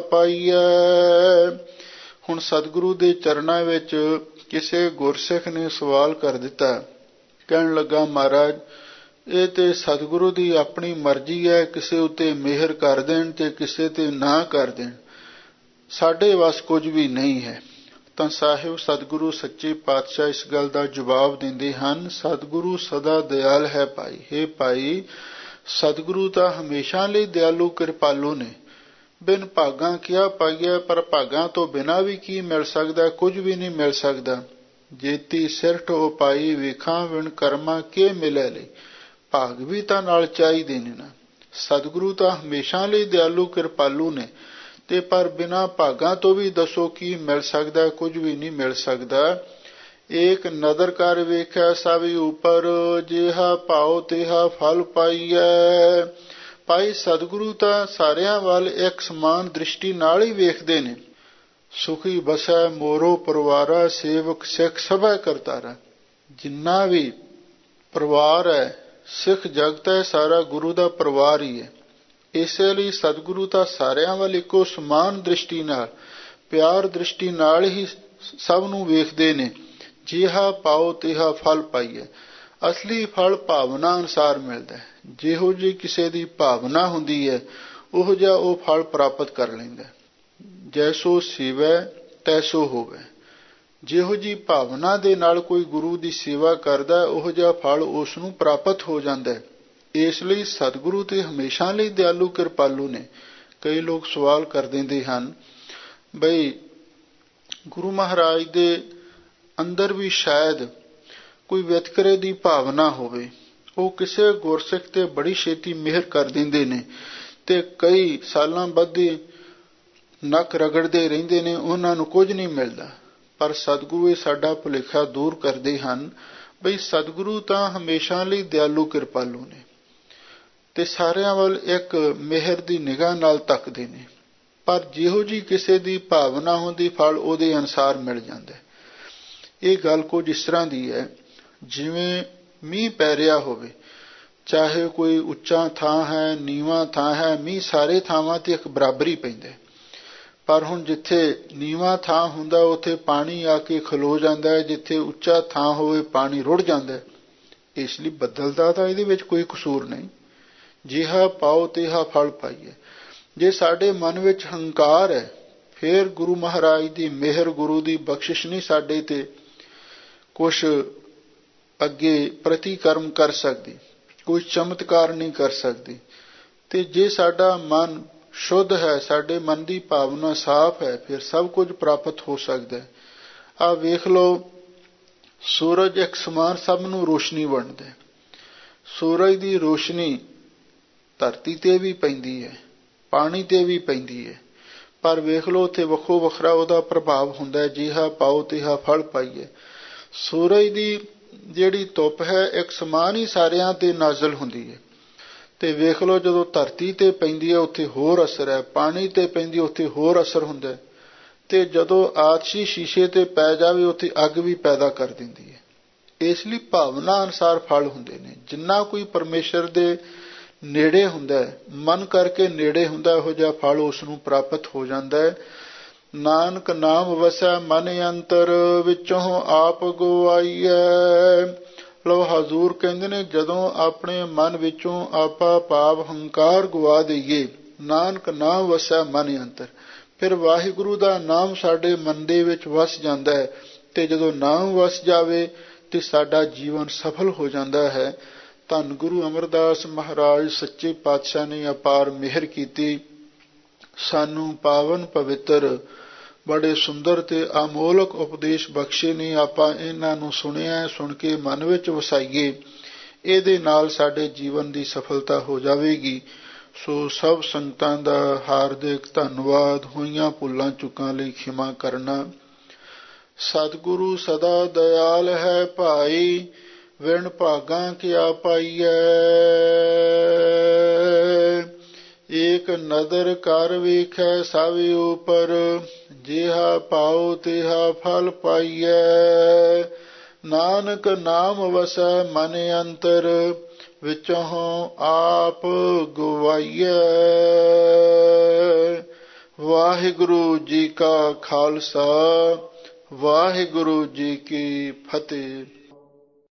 ਪਾਈਐ। ਹੁਣ ਸਤਿਗੁਰੂ ਦੇ ਚਰਨਾਂ ਵਿੱਚ ਕਿਸੇ ਗੁਰਸਿੱਖ ਨੇ ਸਵਾਲ ਕਰ ਦਿੱਤਾ, ਕਹਿਣ ਲੱਗਾ, ਮਹਾਰਾਜ ਇਹ ਤੇ ਸਤਿਗੁਰੂ ਦੀ ਆਪਣੀ ਮਰਜ਼ੀ ਹੈ, ਕਿਸੇ ਉੱਤੇ ਮਿਹਰ ਕਰ ਦੇਣ ਤੇ ਕਿਸੇ ਤੇ ਨਾ ਕਰ ਦੇਣ, ਸਾਡੇ ਵੱਸ ਕੁਝ ਵੀ ਨਹੀਂ ਹੈ। ਤਾਂ ਸਾਹਿਬ ਸਤਿਗੁਰੂ ਸੱਚੇ ਪਾਤਸ਼ਾਹ ਇਸ ਗੱਲ ਦਾ ਜਵਾਬ ਦਿੰਦੇ ਹਨ, ਸਤਿਗੁਰੂ ਸਦਾ ਦਿਆਲ ਹੈ ਭਾਈ। ਹੇ ਭਾਈ, ਸਤਿਗੁਰੂ ਤਾਂ ਹਮੇਸ਼ਾ ਲਈ ਦਿਆਲੂ ਕਿਰਪਾਲੂ ਨੇ। ਬਿਨ ਭਾਗਾਂ ਕਿਆ ਪਾਈਐ, ਪਰ ਭਾਗਾਂ ਤੋਂ ਬਿਨਾਂ ਵੀ ਕੀ ਮਿਲ ਸਕਦਾ, ਕੁਝ ਵੀ ਨਹੀਂ ਮਿਲ ਸਕਦਾ। ਜੇਤੀ ਸਿਰਠ ਉਪਾਈ ਵੇਖਾਂ, ਵਿਣ ਕਰਮਾਂ ਕੇ ਮਿਲੇ ਲਈ। ਭਾਗ ਵੀ ਤਾਂ ਨਾਲ ਚਾਹੀਦੇ ਨੇ ਨਾ। ਸਤਿਗੁਰੂ ਤਾਂ ਹਮੇਸ਼ਾ ਲਈ ਦਿਆਲੂ ਕਿਰਪਾਲੂ ਨੇ, ਤੇ ਪਰ ਬਿਨਾਂ ਭਾਗਾਂ ਤੋਂ ਵੀ ਦੱਸੋ ਕੀ ਮਿਲ ਸਕਦਾ, ਕੁਝ ਵੀ ਨਹੀਂ ਮਿਲ ਸਕਦਾ। ਏਕ ਨਦਰ ਕਰ ਵੇਖਿਆ ਸਭ ਉਪਰ, ਜਿਹਾ ਭਾਉ ਤਿਹਾ ਫਲ ਪਾਈਐ। ਭਾਈ ਸਤਿਗੁਰੂ ਤਾਂ ਸਾਰਿਆਂ ਵੱਲ ਇੱਕ ਸਮਾਨ ਦ੍ਰਿਸ਼ਟੀ ਨਾਲ ਹੀ ਵੇਖਦੇ ਨੇ। ਸੁਖੀ ਬਸੈ ਮੋਰੋ ਪਰਿਵਾਰਾ, ਸੇਵਕ ਸਿੱਖ ਸਭੈ ਕਰਤਾਰਾ। ਜਿੰਨਾ ਵੀ ਪਰਿਵਾਰ ਹੈ, ਸਿੱਖ ਜਗਤ ਹੈ, ਸਾਰਾ ਗੁਰੂ ਦਾ ਪਰਿਵਾਰ ਹੀ ਹੈ। ਇਸੇ ਲਈ ਸਤਿਗੁਰੂ ਤਾਂ ਸਾਰਿਆਂ ਵੱਲ ਇੱਕੋ ਸਮਾਨ ਦ੍ਰਿਸ਼ਟੀ ਨਾਲ, ਪਿਆਰ ਦ੍ਰਿਸ਼ਟੀ ਨਾਲ ਹੀ ਸਭ ਨੂੰ ਵੇਖਦੇ ਨੇ। ਜਿਹਾ ਪਾਓ ਤਿਹਾ ਫਲ ਪਾਈਏ। ਅਸਲੀ ਫਲ ਭਾਵਨਾ ਅਨੁਸਾਰ ਮਿਲਦਾ ਹੈ। ਜਿਹੋ ਜਿਹੀ ਕਿਸੇ ਦੀ ਭਾਵਨਾ ਹੁੰਦੀ ਹੈ, ਉਹੋ ਜਿਹਾ ਉਹ ਫਲ ਪ੍ਰਾਪਤ ਕਰ ਲੈਂਦਾ। ਜੈਸੋ ਸੇਵੈ ਤੈਸੋ ਹੋਵੇ। ਜਿਹੋ ਜਿਹੀ ਭਾਵਨਾ ਦੇ ਨਾਲ ਕੋਈ ਗੁਰੂ ਦੀ ਸੇਵਾ ਕਰਦਾ, ਉਹੋ ਜਿਹਾ ਫਲ ਉਸ ਨੂੰ ਪ੍ਰਾਪਤ ਹੋ ਜਾਂਦਾ ਹੈ। ਇਸ ਲਈ ਸਤਿਗੁਰੂ ਤੇ ਹਮੇਸ਼ਾ ਲਈ ਦਿਆਲੂ ਕਿਰਪਾਲੂ ਨੇ। ਕਈ ਲੋਕ ਸਵਾਲ ਕਰ ਦਿੰਦੇ ਹਨ, ਬਈ ਗੁਰੂ ਮਹਾਰਾਜ ਦੇ ਅੰਦਰ ਵੀ ਸ਼ਾਇਦ ਕੋਈ ਵਿਤਕਰੇ ਦੀ ਭਾਵਨਾ ਹੋਵੇ। ਉਹ ਕਿਸੇ ਗੁਰਸਿੱਖ ਤੇ ਬੜੀ ਛੇਤੀ ਮਿਹਰ ਕਰ ਦਿੰਦੇ ਨੇ ਤੇ ਕਈ ਸਾਲਾਂ ਬੱਧੀ ਨੱਕ ਰਗੜਦੇ ਰਹਿੰਦੇ ਨੇ, ਉਹਨਾਂ ਨੂੰ ਕੁਝ ਨਹੀਂ ਮਿਲਦਾ। ਪਰ ਸਤਿਗੁਰੂ ਇਹ ਸਾਡਾ ਭੁਲੇਖਾ ਦੂਰ ਕਰਦੇ ਹਨ, ਬਈ ਸਤਿਗੁਰੂ ਤਾਂ ਹਮੇਸ਼ਾ ਲਈ ਦਿਆਲੂ ਕਿਰਪਾਲੂ ਨੇ ਤੇ ਸਾਰਿਆਂ ਵੱਲ ਇੱਕ ਮਿਹਰ ਦੀ ਨਿਗਾਹ ਨਾਲ ਤੱਕਦੇ ਨੇ। ਪਰ ਜਿਹੋ ਜਿਹੀ ਕਿਸੇ ਦੀ ਭਾਵਨਾ ਹੁੰਦੀ, ਫਲ ਉਹਦੇ ਅਨੁਸਾਰ ਮਿਲ ਜਾਂਦਾ। ਇਹ ਗੱਲ ਕੁਝ ਇਸ ਤਰ੍ਹਾਂ ਦੀ ਹੈ, ਜਿਵੇਂ ਮੀਂਹ ਪੈ ਰਿਹਾ ਹੋਵੇ, ਚਾਹੇ ਕੋਈ ਉੱਚਾ ਥਾਂ ਹੈ, ਨੀਵਾਂ ਥਾਂ ਹੈ, ਮੀਂਹ ਸਾਰੇ ਥਾਵਾਂ ਤੇ ਇੱਕ ਬਰਾਬਰ ਹੀ ਪੈਂਦਾ। ਪਰ ਹੁਣ ਜਿੱਥੇ ਨੀਵਾਂ ਥਾਂ ਹੁੰਦਾ ਉੱਥੇ ਪਾਣੀ ਆ ਕੇ ਖਲੋ ਜਾਂਦਾ ਹੈ, ਜਿੱਥੇ ਉੱਚਾ ਥਾਂ ਹੋਵੇ ਪਾਣੀ ਰੁੜ ਜਾਂਦਾ। ਇਸ ਲਈ ਬੱਦਲ ਦਾ ਤਾਂ ਇਹਦੇ ਵਿੱਚ ਕੋਈ ਕਸੂਰ ਨਹੀਂ। ਜਿਹਾ ਪਾਓ ਤਿਹਾ ਫਲ ਪਾਈਏ। ਜੇ ਸਾਡੇ ਮਨ ਵਿੱਚ ਹੰਕਾਰ ਹੈ, ਫਿਰ ਗੁਰੂ ਮਹਾਰਾਜ ਦੀ ਮਿਹਰ, ਗੁਰੂ ਦੀ ਬਖਸ਼ਿਸ਼ ਨਹੀਂ ਸਾਡੇ ਤੇ ਕੁਛ ਅੱਗੇ ਪ੍ਰਤੀਕਰਮ ਕਰ ਸਕਦੀ, ਕੋਈ ਚਮਤਕਾਰ ਨਹੀਂ ਕਰ ਸਕਦੀ। ਤੇ ਜੇ ਸਾਡਾ ਮਨ ਸ਼ੁੱਧ ਹੈ, ਸਾਡੇ ਮਨ ਦੀ ਭਾਵਨਾ ਸਾਫ਼ ਹੈ, ਫਿਰ ਸਭ ਕੁਝ ਪ੍ਰਾਪਤ ਹੋ ਸਕਦਾ ਹੈ। ਆਹ ਵੇਖ ਲਓ, ਸੂਰਜ ਇੱਕ ਸਮਾਨ ਸਭ ਨੂੰ ਰੋਸ਼ਨੀ ਵੰਡਦਾ ਹੈ। ਸੂਰਜ ਦੀ ਰੋਸ਼ਨੀ ਧਰਤੀ ਤੇ ਵੀ ਪੈਂਦੀ ਹੈ ਪਾਣੀ ਤੇ ਵੀ ਪੈਂਦੀ ਹੈ, ਪਰ ਵੇਖ ਲਓ ਉੱਥੇ ਵੱਖੋ ਵੱਖਰਾ ਉਹਦਾ ਪ੍ਰਭਾਵ ਹੁੰਦਾ, ਜਿਹਾ ਪਾਓ ਤਿਹਾ ਫਲ ਪਾਈਏ। ਸੂਰਜ ਦੀ ਜਿਹੜੀ ਧੁੱਪ ਹੈ ਇੱਕ ਸਮਾਨ ਹੀ ਸਾਰਿਆਂ ਤੇ ਨਾਜ਼ਲ ਹੁੰਦੀ ਹੈ, ਤੇ ਵੇਖ ਲਓ ਜਦੋਂ ਧਰਤੀ ਤੇ ਪੈਂਦੀ ਹੈ ਉੱਥੇ ਹੋਰ ਅਸਰ ਹੈ, ਪਾਣੀ ਤੇ ਪੈਂਦੀ ਉੱਥੇ ਹੋਰ ਅਸਰ ਹੁੰਦਾ, ਤੇ ਜਦੋਂ ਆਤਸ਼ੀ ਸ਼ੀਸ਼ੇ ਤੇ ਪੈ ਜਾਵੇ ਉੱਥੇ ਅੱਗ ਵੀ ਪੈਦਾ ਕਰ ਦਿੰਦੀ ਹੈ। ਇਸ ਲਈ ਭਾਵਨਾ ਅਨੁਸਾਰ ਫਲ ਹੁੰਦੇ ਨੇ। ਜਿੰਨਾ ਕੋਈ ਪਰਮੇਸ਼ਰ ਦੇ ਨੇੜੇ ਹੁੰਦਾ, ਮਨ ਕਰਕੇ ਨੇੜੇ ਹੁੰਦਾ, ਇਹੋ ਜਿਹਾ ਫਲ ਉਸ ਨੂੰ ਪ੍ਰਾਪਤ ਹੋ ਜਾਂਦਾ ਹੈ। ਨਾਨਕ ਨਾਮ ਵਸੈ ਮਨ ਅੰਤਰ, ਵਿੱਚੋਂ ਆਪ ਗਵਾਈਐ। ਲਓ ਹਜ਼ੂਰ ਕਹਿੰਦੇ ਨੇ, ਜਦੋਂ ਆਪਣੇ ਮਨ ਵਿੱਚੋਂ ਆਪਾਂ ਭਾਵ ਹੰਕਾਰ ਗਵਾ ਦਈਏ, ਨਾਨਕ ਨਾਮ ਵਸੈ ਮਨ ਅੰਤਰ, ਫਿਰ ਵਾਹਿਗੁਰੂ ਦਾ ਨਾਮ ਸਾਡੇ ਮਨ ਦੇ ਵਿੱਚ ਵਸ ਜਾਂਦਾ ਹੈ, ਤੇ ਜਦੋਂ ਨਾਮ ਵਸ ਜਾਵੇ ਤੇ ਸਾਡਾ ਜੀਵਨ ਸਫਲ ਹੋ ਜਾਂਦਾ ਹੈ। ਧੰਨ ਗੁਰੂ ਅਮਰਦਾਸ ਮਹਾਰਾਜ ਸੱਚੇ ਪਾਤਸ਼ਾਹ ਨੇ ਅਪਾਰ ਮਿਹਰ ਕੀਤੀ, ਸਾਨੂੰ ਪਾਵਨ ਪਵਿੱਤਰ ਬੜੇ ਸੁੰਦਰ ਤੇ ਅਮੋਲਕ ਉਪਦੇਸ਼ ਬਖਸ਼ੇ ਨੇ। ਆਪਾਂ ਇਹਨਾਂ ਨੂੰ ਸੁਣਿਆ, ਸੁਣ ਕੇ ਮਨ ਵਿੱਚ ਵਸਾਈਏ, ਇਹਦੇ ਨਾਲ ਸਾਡੇ ਜੀਵਨ ਦੀ ਸਫਲਤਾ ਹੋ ਜਾਵੇਗੀ। ਸੋ ਸਭ ਸੰਗਤਾਂ ਦਾ ਹਾਰਦਿਕ ਧੰਨਵਾਦ। ਹੋਈਆਂ ਭੁੱਲਾਂ ਚੁੱਕਾਂ ਲਈ ਖਿਮਾ ਕਰਨਾ। ਸਤਿਗੁਰੂ ਸਦਾ ਦਇਆਲ ਹੈ ਭਾਈ, ਵਿਣ ਭਾਗਾਂ ਕਿਆ ਪਾਈਐ। ਏਕ ਨਦਰ ਕਰ ਵੇਖੈ ਸਭ ਉਪਰ, ਜਿਹਾ ਪਾਓ ਤਿਹਾ ਫਲ ਪਾਈਐ। ਨਾਨਕ ਨਾਮ ਵਸੈ ਮਨ ਅੰਤਰ, ਵਿੱਚੋਂ ਆਪ ਗਵਾਈਐ। ਵਾਹਿਗੁਰੂ ਜੀ ਕਾ ਖਾਲਸਾ, ਵਾਹਿਗੁਰੂ ਜੀ ਕੀ ਫਤਿਹ।